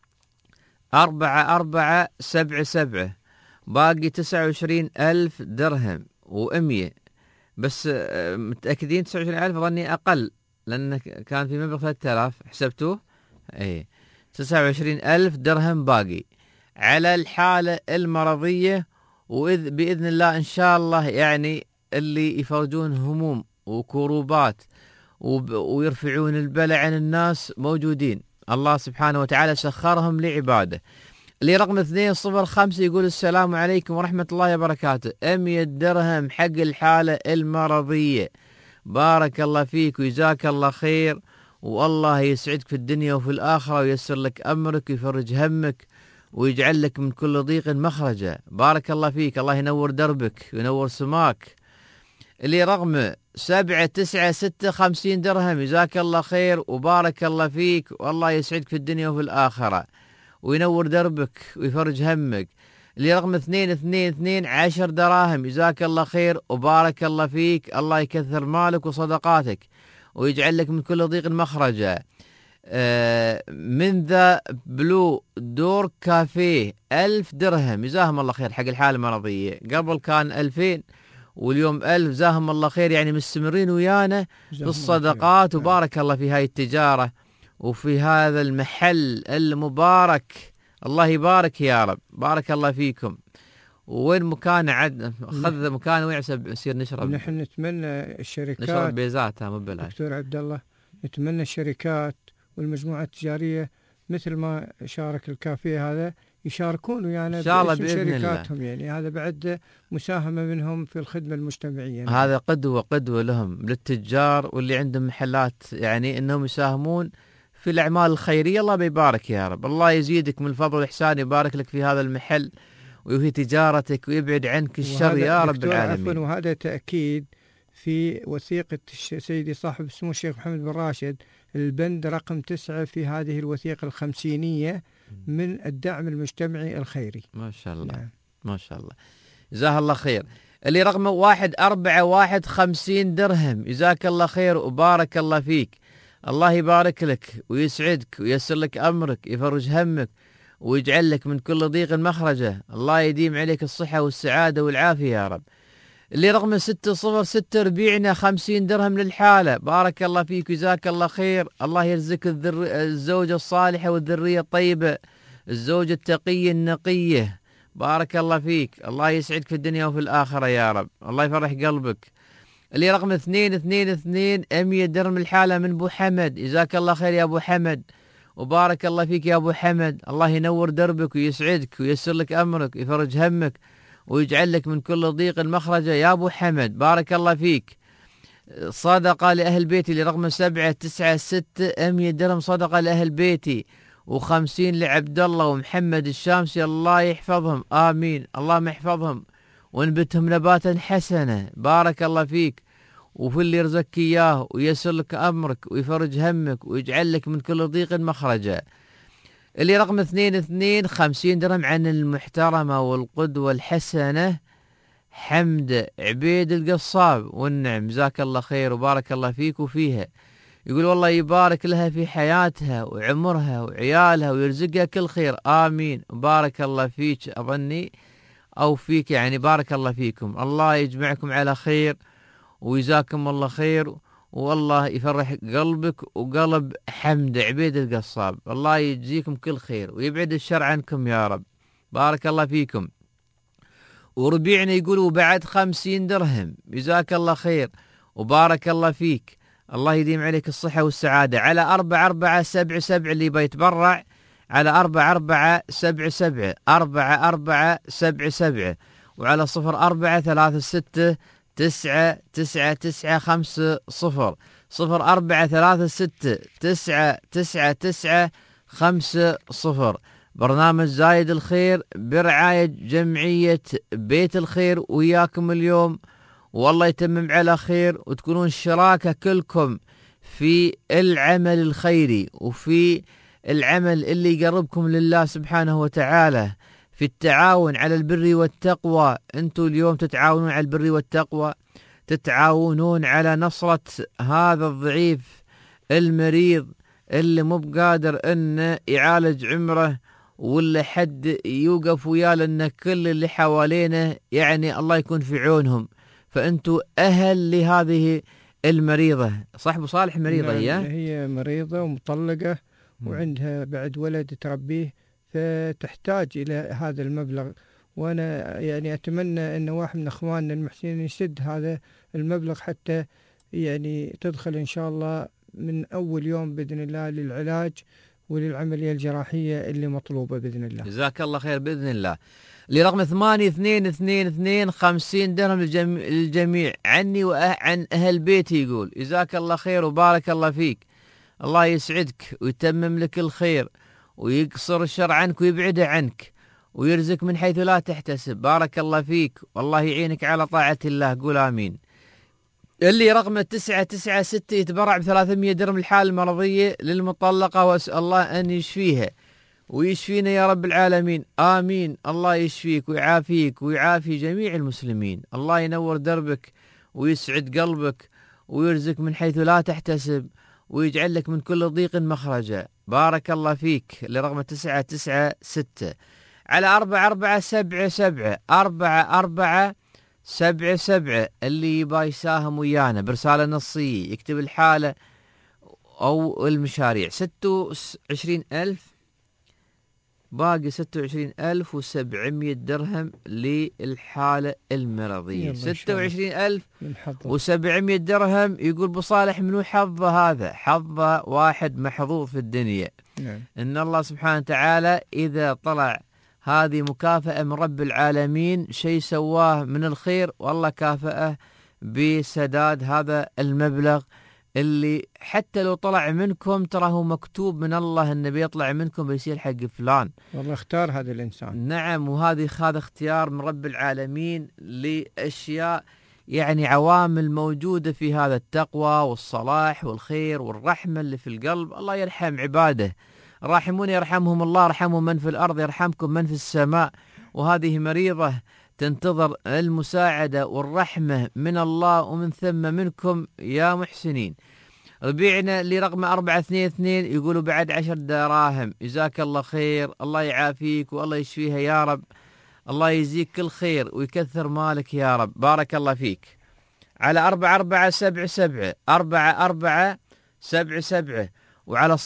4477 باقي 29,000 درهم و100. بس متأكدين 29,000؟ ظني أقل لأن كان في مبلغ 3000. حسبتوه؟ اي 29,000 درهم باقي على الحالة المرضية. وبإذن الله إن شاء الله يعني اللي يفرجون هموم وكروبات ويرفعون البلاء عن الناس موجودين، الله سبحانه وتعالى سخرهم لعباده. اللي رقم 205 يقول السلام عليكم ورحمة الله وبركاته، 100 درهم حق الحالة المرضية. بارك الله فيك وجزاك الله خير، والله يسعدك في الدنيا وفي الآخرة، وييسر لك أمرك ويفرج همك ويجعل لك من كل ضيق مخرجا. بارك الله فيك، الله ينور دربك وينور سماك. اللي رقم 796 50 درهم، جزاك الله خير وبارك الله فيك، والله يسعدك في الدنيا وفي الآخرة وينور دربك ويفرج همك. اللي رقم 222 10 دراهم، جزاك الله خير وبارك الله فيك، الله يكثر مالك وصدقاتك ويجعل لك من كل ضيق مخرجا. من ذا بلو دور كافيه 1000 درهم، جزاهم الله خير حق الحالة المرضية. قبل كان 2000 واليوم 1000، جزاهم الله خير، يعني مستمرين ويانا بالصدقات. وبارك الله في هاي التجارة وفي هذا المحل المبارك، الله يبارك يا رب. بارك الله فيكم. وين مكانه عد خذ مكانه ويعسب نصير نشرب. نحن نتمنى الشركات نشرب بيزاتها مو ببلاش. دكتور عبد الله، نتمنى الشركات والمجموعات التجارية مثل ما شارك الكافيه هذا يشاركون ويانا إن شاء الله بإذن شركاتهم الله. يعني هذا بعد مساهمة منهم في الخدمة المجتمعية. هذا قدوة لهم للتجار واللي عندهم محلات، يعني انهم يساهمون في الأعمال الخيرية. الله بيبارك يا رب، الله يزيدك من الفضل والإحسان، يبارك لك في هذا المحل وفي تجارتك ويبعد عنك الشر يا رب العالمين. وهذا تأكيد في وثيقة سيدي صاحب السمو الشيخ محمد بن راشد، البند رقم 9 في هذه الوثيقة ال50 من الدعم المجتمعي الخيري. ما شاء الله. نعم. ما شاء الله، جزاه الله خير. اللي رقمه 1441 50 درهم، جزاك الله خير وبارك الله فيك، الله يبارك لك ويسعدك وييسر لك أمرك، يفرج همك ويجعل لك من كل ضيق مخرجه. الله يديم عليك الصحة والسعادة والعافية يا رب. اللي رقم 606 ربيعنا 50 درهم للحالة، بارك الله فيك وجزاك الله خير، الله يرزقك الزوجة الصالحة والذرية الطيبة، الزوجة التقية النقية. بارك الله فيك، الله يسعدك في الدنيا وفي الآخرة يا رب، الله يفرح قلبك. اللي رقم 222 100 درهم الحالة من أبو حمد، جزاك الله خير يا أبو حمد وبارك الله فيك يا أبو حمد، الله ينور دربك ويسعدك وييسر لك أمرك ويفرج همك ويجعل لك من كل ضيق مخرجا يا أبو حمد. بارك الله فيك. صدقة لأهل بيتي اللي رقم 796 100 درهم صدقة لأهل بيتي، و50 لعبد الله ومحمد الشامسي، الله يحفظهم آمين، اللهم يحفظهم ونبتهم نباتا حسنة. بارك الله فيك، وفي اللي يرزقك إياه ويسر لك أمرك ويفرج همك ويجعل لك من كل ضيق مخرجا. اللي رقم 22 50 درهم عن المحترمة والقدوة الحسنة حمد عبيد القصاب والنعم، جزاك الله خير وبارك الله فيك وفيها. يقول والله يبارك لها في حياتها وعمرها وعيالها ويرزقها كل خير آمين. وبارك الله فيك أظني أو فيك، يعني بارك الله فيكم، الله يجمعكم على خير ويجزاكم الله خير، والله يفرح قلبك وقلب حمد عبيد القصاب، الله يجزيكم كل خير ويبعد الشر عنكم يا رب. بارك الله فيكم. وربيعنا يقول وبعد 50 درهم، جزاك الله خير وبارك الله فيك، الله يديم عليك الصحة والسعادة. على 4477 اللي بيتبرع، على 4477 4477 وعلى 0436 99950 0436 برنامج زايد الخير برعاية جمعية بيت الخير وياكم اليوم، والله يتمم على خير وتكونون شراكة كلكم في العمل الخيري وفي العمل اللي يقربكم لله سبحانه وتعالى، في التعاون على البر والتقوى. انتم اليوم تتعاونون على البر والتقوى، تتعاونون على نصرة هذا الضعيف المريض اللي مو بقادر انه يعالج عمره ولا حد يوقف وياه، لان كل اللي حوالينه يعني الله يكون في عونهم. فانتوا اهل لهذه المريضة. صح ابو صالح مريضة؟ هي مريضة ومطلقة وعندها بعد ولد تربيه، فتحتاج الى هذا المبلغ. وانا يعني اتمنى ان واحد من اخواننا المحسنين يسد هذا المبلغ حتى يعني تدخل ان شاء الله من اول يوم باذن الله للعلاج وللعملية الجراحية اللي مطلوبة بإذن الله. جزاك الله خير بإذن الله. لرقم 8222 50 درهم للجميع عني وعن أهل بيتي. يقول جزاك الله خير وبارك الله فيك، الله يسعدك ويتمم لك الخير ويقصر الشر عنك ويبعده عنك ويرزق من حيث لا تحتسب. بارك الله فيك والله يعينك على طاعة الله. قول آمين. اللي رقم 996 يتبرع ب300 درهم الحالة المرضية للمطلقة، وأسأل الله أن يشفيها ويشفينا يا رب العالمين. آمين. الله يشفيك ويعافيك ويعافي جميع المسلمين. الله ينور دربك ويسعد قلبك ويرزق من حيث لا تحتسب ويجعل لك من كل ضيق مخرجا. بارك الله فيك. لرقم 996 على 4477 4477 اللي يبا يساهم ويانا برسالة نصية يكتب الحالة أو المشاريع. 26,000 باقي 26,700 درهم للحالة المرضية. 26,700 درهم. يقول ابو صالح منو حظه هذا؟ حظه واحد محظوظ في الدنيا. نعم. إن الله سبحانه وتعالى إذا طلع هذه مكافأة من رب العالمين شيء سواه من الخير، والله كافأه بسداد هذا المبلغ اللي حتى لو طلع منكم ترى هو مكتوب من الله انه بيطلع منكم بيصير حق فلان. والله اختار هذا الانسان. نعم. وهذا اختيار من رب العالمين لاشياء يعني عوامل موجودة في هذا التقوى والصلاح والخير والرحمة اللي في القلب. الله يرحم عباده. الراحمون يرحمهم الله، ارحموا من في الأرض يرحمكم من في السماء. وهذه مريضة تنتظر المساعدة والرحمة من الله ومن ثم منكم يا محسنين. ربيعنا لرقم 422 يقولوا بعد 10 دراهم. جزاك الله خير، الله يعافيك والله يشفيها يا رب. الله يجزيك كل خير ويكثر مالك يا رب. بارك الله فيك. على 4477 4477 وعلى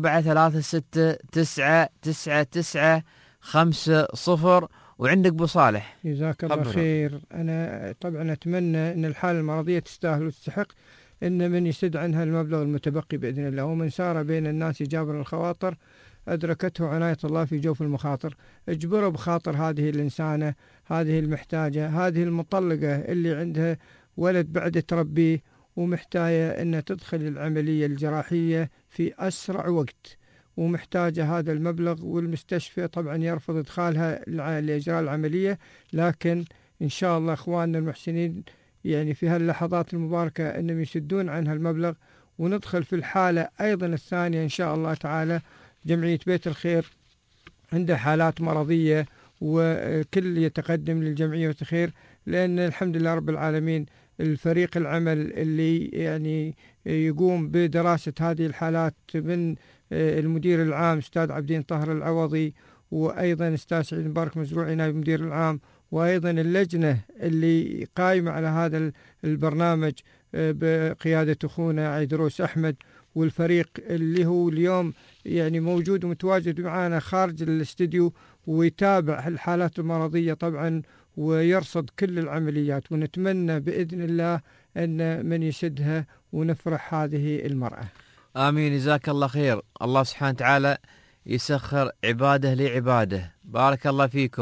0436999950. وعندك ابو صالح. جزاك الله خير. انا طبعا اتمنى ان الحالة المرضية تستاهل وتستحق ان من يسد عنها المبلغ المتبقي باذن الله، ومن سار بين الناس جابر الخواطر أدركته عناية الله في جوف المخاطر. اجبروا بخاطر هذه الإنسانة، هذه المحتاجة، هذه المطلقة اللي عندها ولد بعد تربيه ومحتاجة أن تدخل العملية الجراحية في أسرع وقت، ومحتاجة هذا المبلغ، والمستشفى طبعا يرفض إدخالها لإجراء العملية. لكن إن شاء الله أخواننا المحسنين يعني في هاللحظات المباركة أنهم يسدون عنها المبلغ، وندخل في الحالة أيضا الثانية إن شاء الله تعالى. جمعية بيت الخير عنده حالات مرضية وكل يتقدم للجمعية بيت الخير، لأن الحمد لله رب العالمين الفريق العمل اللي يعني يقوم بدراسة هذه الحالات من المدير العام أستاذ عبدين طاهر العوضي، وأيضا أستاذ سعيد مبارك مزروعي نائب المدير العام، وأيضا اللجنة اللي قائمة على هذا البرنامج بقيادة أخونا عيدروس أحمد، والفريق اللي هو اليوم يعني موجود ومتواجد معنا خارج الاستديو ويتابع الحالات المرضية طبعا ويرصد كل العمليات. ونتمنى بإذن الله أن من يسدها ونفرح هذه المرأة. آمين. جزاك الله خير. الله سبحانه وتعالى يسخر عباده لعباده. بارك الله فيكم.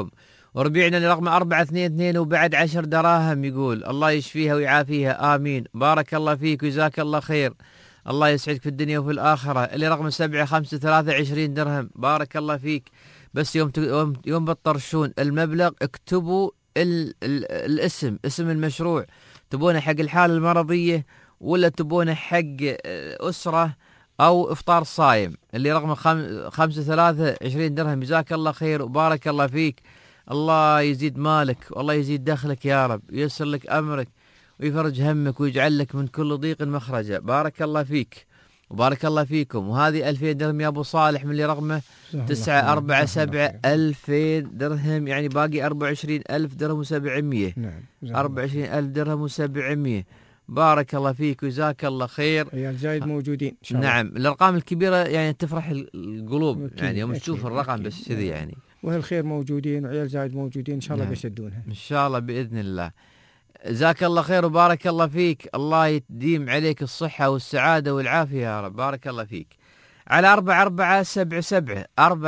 وربيعنا اللي رقمه 422 وبعد 10 دراهم يقول الله يشفيها ويعافيها آمين. بارك الله فيك وجزاك الله خير، الله يسعدك في الدنيا وفي الآخرة. اللي رقم 753 20 درهم، بارك الله فيك. بس يوم بتطرشون المبلغ اكتبوا الاسم، اسم المشروع، تبونه حق الحالة المرضية ولا تبونه حق أسرة أو إفطار صايم. اللي رقم 523 درهم، جزاك الله خير وبارك الله فيك. الله يزيد مالك والله يزيد دخلك يا رب، ييسر لك أمرك ويفرج همك ويجعل لك من كل ضيق مخرجا. بارك الله فيك وبارك الله فيكم. وهذه 2000 درهم يا أبو صالح من اللي رقمه 947 2000 درهم، يعني باقي 24,000 درهم و700. 24,000 درهم و700. بارك الله فيك وجزاك الله خير. عيال زايد موجودين إن شاء الله. نعم، الأرقام الكبيرة يعني تفرح القلوب، يعني يوم تشوف الرقم بس كذي يعني. وهالخير موجودين وعيال زايد موجودين إن شاء الله بيسدونها إن شاء الله بإذن الله. جزاك الله خير وبارك الله فيك، الله يديم عليك الصحة والسعادة والعافية يا رب. بارك الله فيك. على 4477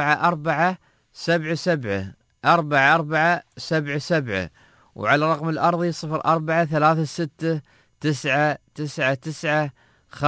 4477 4477 وعلى رقم الأرضي 0436 999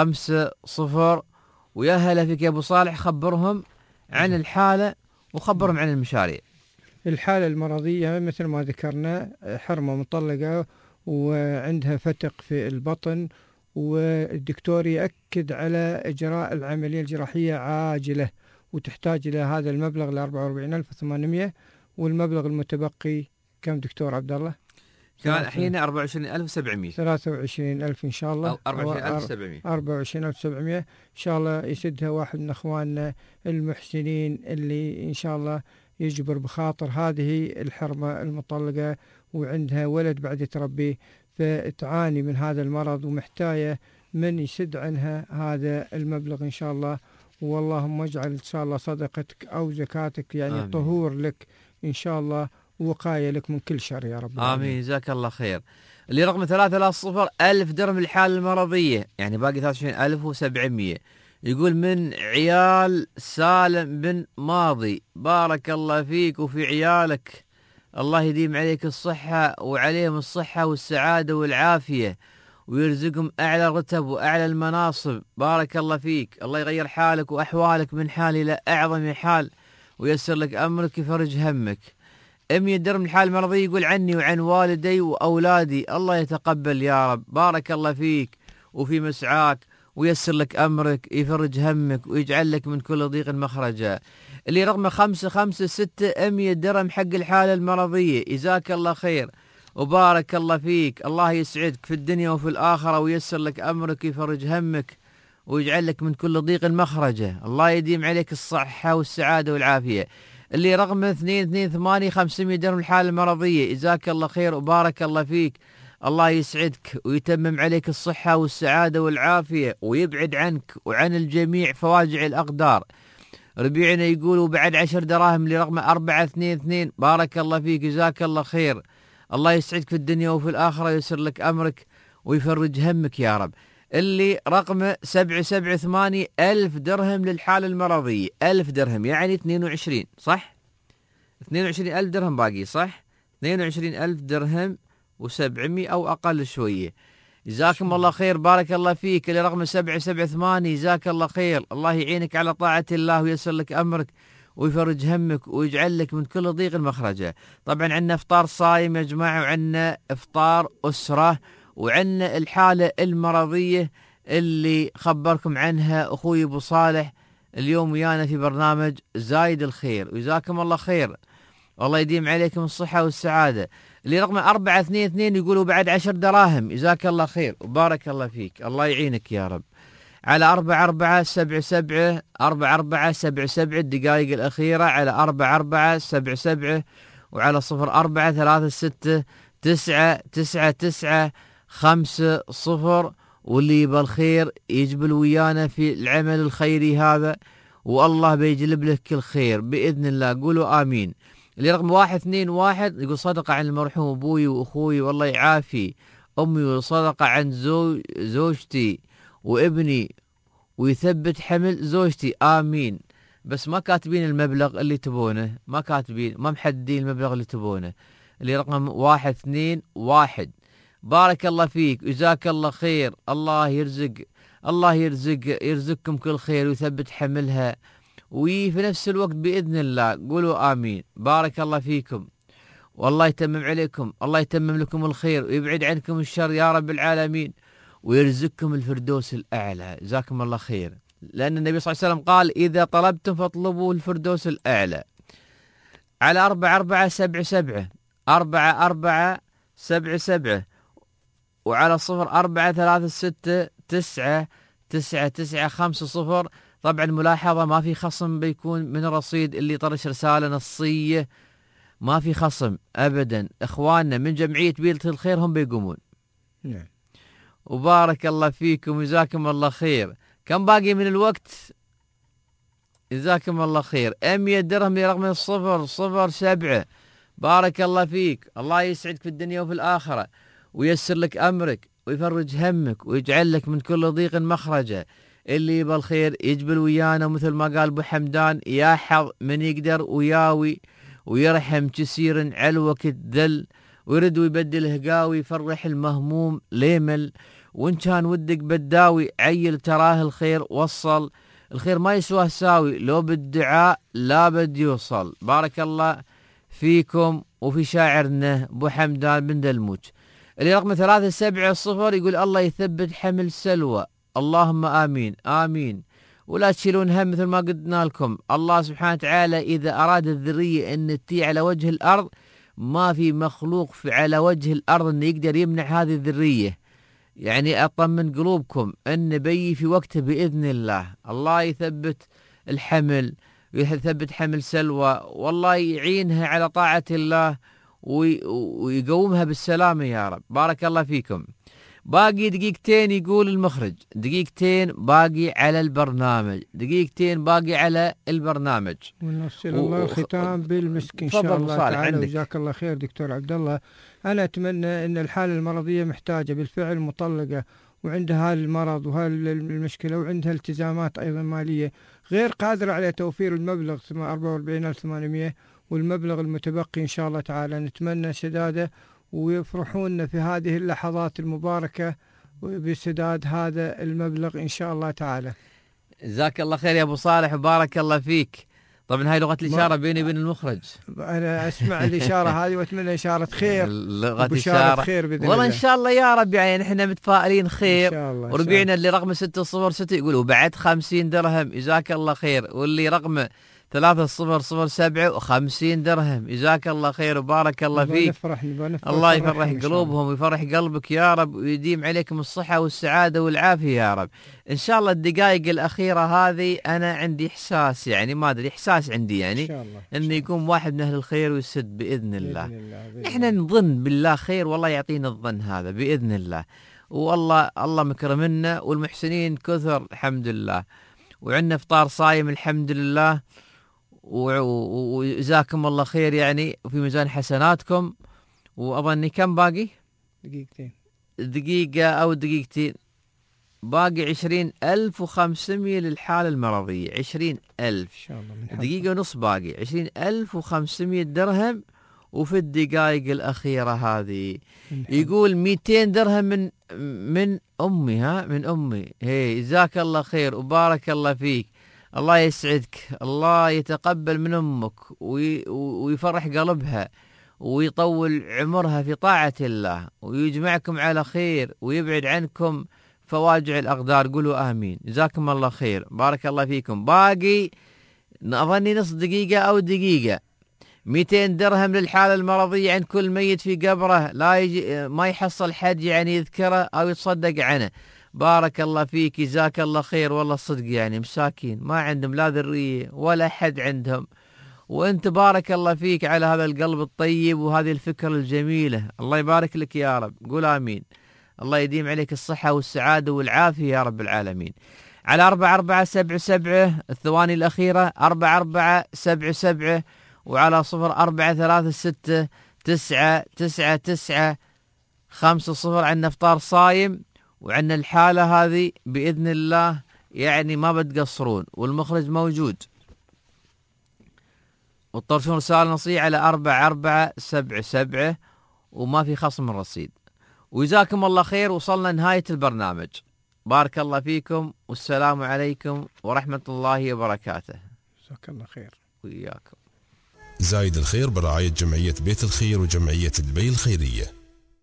50. ويا هلا فيك يا أبو صالح، خبرهم عن الحالة وخبرهم عن المشاريع. الحالة المرضية مثل ما ذكرنا، حرمة مطلقة وعندها فتق في البطن، والدكتور يأكد على إجراء العملية الجراحية عاجلة، وتحتاج إلى هذا المبلغ ل 44,800. والمبلغ المتبقي كم دكتور عبد الله؟ كان الحين 24,700. 23,000 إن شاء الله، أو 24,700. 24,700 إن شاء الله يسدها واحد من أخواننا المحسنين اللي إن شاء الله يجبر بخاطر هذه الحرمة المطلقة وعندها ولد بعد تربيه، فتعاني من هذا المرض ومحتاجة من يسد عنها هذا المبلغ إن شاء الله. واللهم اجعل إن شاء الله صدقتك أو زكاتك يعني آمين. طهور لك إن شاء الله، وقاية لك من كل شر يا رب. آمين. جزاك الله خير. اللي رقم 330 1000 درهم الحالة المرضية، يعني باقي 23,700. يقول من عيال سالم بن ماضي، بارك الله فيك وفي عيالك، الله يديم عليك الصحة وعليهم الصحة والسعادة والعافية ويرزقهم أعلى الرتب وأعلى المناصب. بارك الله فيك، الله يغير حالك وأحوالك من حال إلى أعظم حال ويسر لك أمرك ويفرج همك. 100 درهم الحال المرضية، يقول عني وعن والدي وأولادي، الله يتقبل يا رب. بارك الله فيك وفي مسعاك ويسر لك أمرك يفرج همك ويجعل لك من كل ضيق مخرجا. اللي رقمه 556 100 درهم حق الحالة المرضية، جزاك الله خير وبارك الله فيك، الله يسعدك في الدنيا وفي الآخرة ويسر لك أمرك ويفرج همك ويجعل لك من كل ضيق مخرجا. الله يديم عليك الصحة والسعادة والعافية. اللي رقمه 228 500 درهم الحالة المرضية، جزاك الله خير وبارك الله فيك، الله يسعدك ويتمم عليك الصحة والسعادة والعافية ويبعد عنك وعن الجميع فواجع الأقدار. ربيعنا يقول وبعد 10 دراهم لرقم 422، بارك الله فيك جزاك الله خير، الله يسعدك في الدنيا وفي الآخرة ويسر لك أمرك ويفرج همك يا رب. اللي رقمه 778 1000 درهم للحالة المرضية، 1000 درهم يعني 22 صح؟ 22,000 درهم باقي صح؟ 22,000 درهم و700 أو أقل شوية. جزاكم الله خير بارك الله فيك. اللي رقم 778 جزاك الله خير، الله يعينك على طاعة الله ويسر لك أمرك ويفرج همك ويجعل لك من كل ضيق مخرجا. طبعا عندنا إفطار صايم يا جماعة، وعندنا إفطار أسرة، وعندنا الحالة المرضية اللي خبركم عنها أخوي أبو صالح اليوم ويانا في برنامج زايد الخير، وجزاكم الله خير والله يديم عليكم الصحة والسعادة. اللي رقمه 422 يقولوا بعد 10 دراهم، جزاك الله خير وبارك الله فيك، الله يعينك يا رب. على 4477 4477 الدقائق الأخيرة، على 4477 وعلى 0436 999 50. واللي بالخير يجبل ويانا في العمل الخيري هذا، والله بيجلب لك كل خير بإذن الله، قولوا آمين. اللي رقم 121 يقول صدقة عن المرحوم أبوي وأخوي والله يعافي أمي، وصدقة عن زوجتي وابني ويثبت حمل زوجتي آمين. بس ما كاتبين المبلغ اللي تبونه، ما كاتبين، ما محددين المبلغ اللي تبونه، اللي رقم 121. بارك الله فيك، جزاك الله خير، الله يرزقكم كل خير ويثبت حملها، وفي نفس الوقت بإذن الله قولوا آمين. بارك الله فيكم، والله يتمم عليكم، الله يتمم لكم الخير ويبعد عنكم الشر يا رب العالمين، ويرزقكم الفردوس الأعلى. جزاكم الله خير، لأن النبي صلى الله عليه وسلم قال إذا طلبتم فاطلبوا الفردوس الأعلى. على 4477 4477 وعلى 0436999950. طبعا ملاحظة ما في خصم بيكون من الرصيد، اللي طرش رسالة نصية ما في خصم أبدا. إخواننا من جمعية بيلة الخير هم بيقومون. نعم. وبارك الله فيكم، جزاكم الله خير. كم باقي من الوقت؟ جزاكم الله خير. 100 درهم لرقم 007. بارك الله فيك، الله يسعدك في الدنيا وفي الآخرة، ويسر لك أمرك ويفرج همك ويجعل لك من كل ضيق مخرجا. اللي يبى الخير يجبل ويانا، مثل ما قال ابو حمدان، يا حظ من يقدر وياوي ويرحم كسير علوك الذل، ويرد ويبدل هقاوي، يفرح المهموم ليمل. وان كان ودك بداوي عيل تراه الخير وصل، الخير ما يسواه ساوي، لو بالدعاء لا بد يوصل. بارك الله فيكم وفي شاعرنا ابو حمدان بن دلموج. اللي رقم 370 يقول الله يثبت حمل سلوى، اللهم آمين آمين. ولا تشيلون هم، مثل ما قلنا لكم الله سبحانه وتعالى إذا أراد الذرية أن تتي على وجه الأرض، ما في مخلوق على وجه الأرض أن يقدر يمنع هذه الذرية. يعني أطمن قلوبكم أن بي في وقته بإذن الله. الله يثبت الحمل ويثبت حمل سلوى، والله يعينها على طاعة الله ويقومها بالسلامة يا رب. بارك الله فيكم. باقي دقيقتين يقول المخرج، دقيقتين باقي على البرنامج، دقيقتين باقي على البرنامج. ونوصل الله الختام بالمسك إن شاء الله تعالى. وجزاك الله خير دكتور عبد الله. أنا أتمنى أن الحالة المرضية محتاجة بالفعل مطلقة، وعندها المرض وهالمشكلة وعندها التزامات أيضا مالية، غير قادرة على توفير المبلغ 44,800 والمبلغ المتبقي إن شاء الله تعالى. نتمنى سداده ويفرحون في هذه اللحظات المباركة بسداد هذا المبلغ إن شاء الله تعالى. جزاك الله خير يا أبو صالح وبارك الله فيك. طبعا هاي لغة الإشارة بيني وبين المخرج. أنا أسمع الإشارة هذه وأتمنى إشارة خير، لغة إشارة خير بإذن والله الله. إن شاء الله يا رب، يعني نحن متفائلين خير. إن شاء الله. وربيعنا اللي رقم 606 يقول وبعد 50 درهم، جزاك الله خير. واللي رقم 3007 و50 درهم، جزاك الله خير وبارك الله فيك. الله يفرح قلوبهم ويفرح قلبك يا رب، ويديم عليكم الصحة والسعادة والعافية يا رب. إن شاء الله الدقائق الأخيرة هذه أنا عندي إحساس، يعني ما أدري، إحساس عندي يعني إنه يكون واحد من أهل الخير ويسد بإذن الله. نحن نظن بالله خير، والله يعطينا الظن هذا بإذن الله. والله مكرمنا، والمحسنين كثر الحمد لله، وعندنا إفطار صايم الحمد لله، وجزاكم الله خير يعني، وفي ميزان حسناتكم. وأظني كم باقي؟ دقيقة أو دقيقتين. باقي 20,500 للحالة المرضية. 20,000 إن شاء الله. دقيقة ونص باقي 20,500 درهم. وفي الدقائق الأخيرة هذه يقول 200 درهم من أمي، من أمي. هي جزاك الله خير وبارك الله فيك، الله يسعدك، الله يتقبل من أمك ويفرح قلبها ويطول عمرها في طاعة الله، ويجمعكم على خير ويبعد عنكم فواجع الأقدار. قولوا آمين. جزاكم الله خير، بارك الله فيكم. باقي أظني نص دقيقة أو دقيقة. 200 درهم للحالة المرضية عند كل ميت في قبره لا يجي ما يحصل حد يعني يذكره أو يتصدق عنه. بارك الله فيك، جزاك الله خير. والله الصدق يعني مساكين ما عندهم لا ذرية ولا حد عندهم، وانت بارك الله فيك على هذا القلب الطيب وهذه الفكرة الجميلة. الله يبارك لك يا رب. قول آمين. الله يديم عليك الصحة والسعادة والعافية يا رب العالمين. على 4477 الثواني الأخيرة 4477 وعلى 0436999950 عندنا إفطار صايم، وعندنا الحالة هذه بإذن الله يعني ما بتقصرون، والمخرج موجود. وتطرشون رسالة نصية على 4477 وما في خصم من رصيد. وجزاكم الله خير، وصلنا نهاية البرنامج. بارك الله فيكم والسلام عليكم ورحمة الله وبركاته. جزاك الله خير. وإياكم. زايد الخير برعاية جمعية بيت الخير وجمعية دبي الخيرية.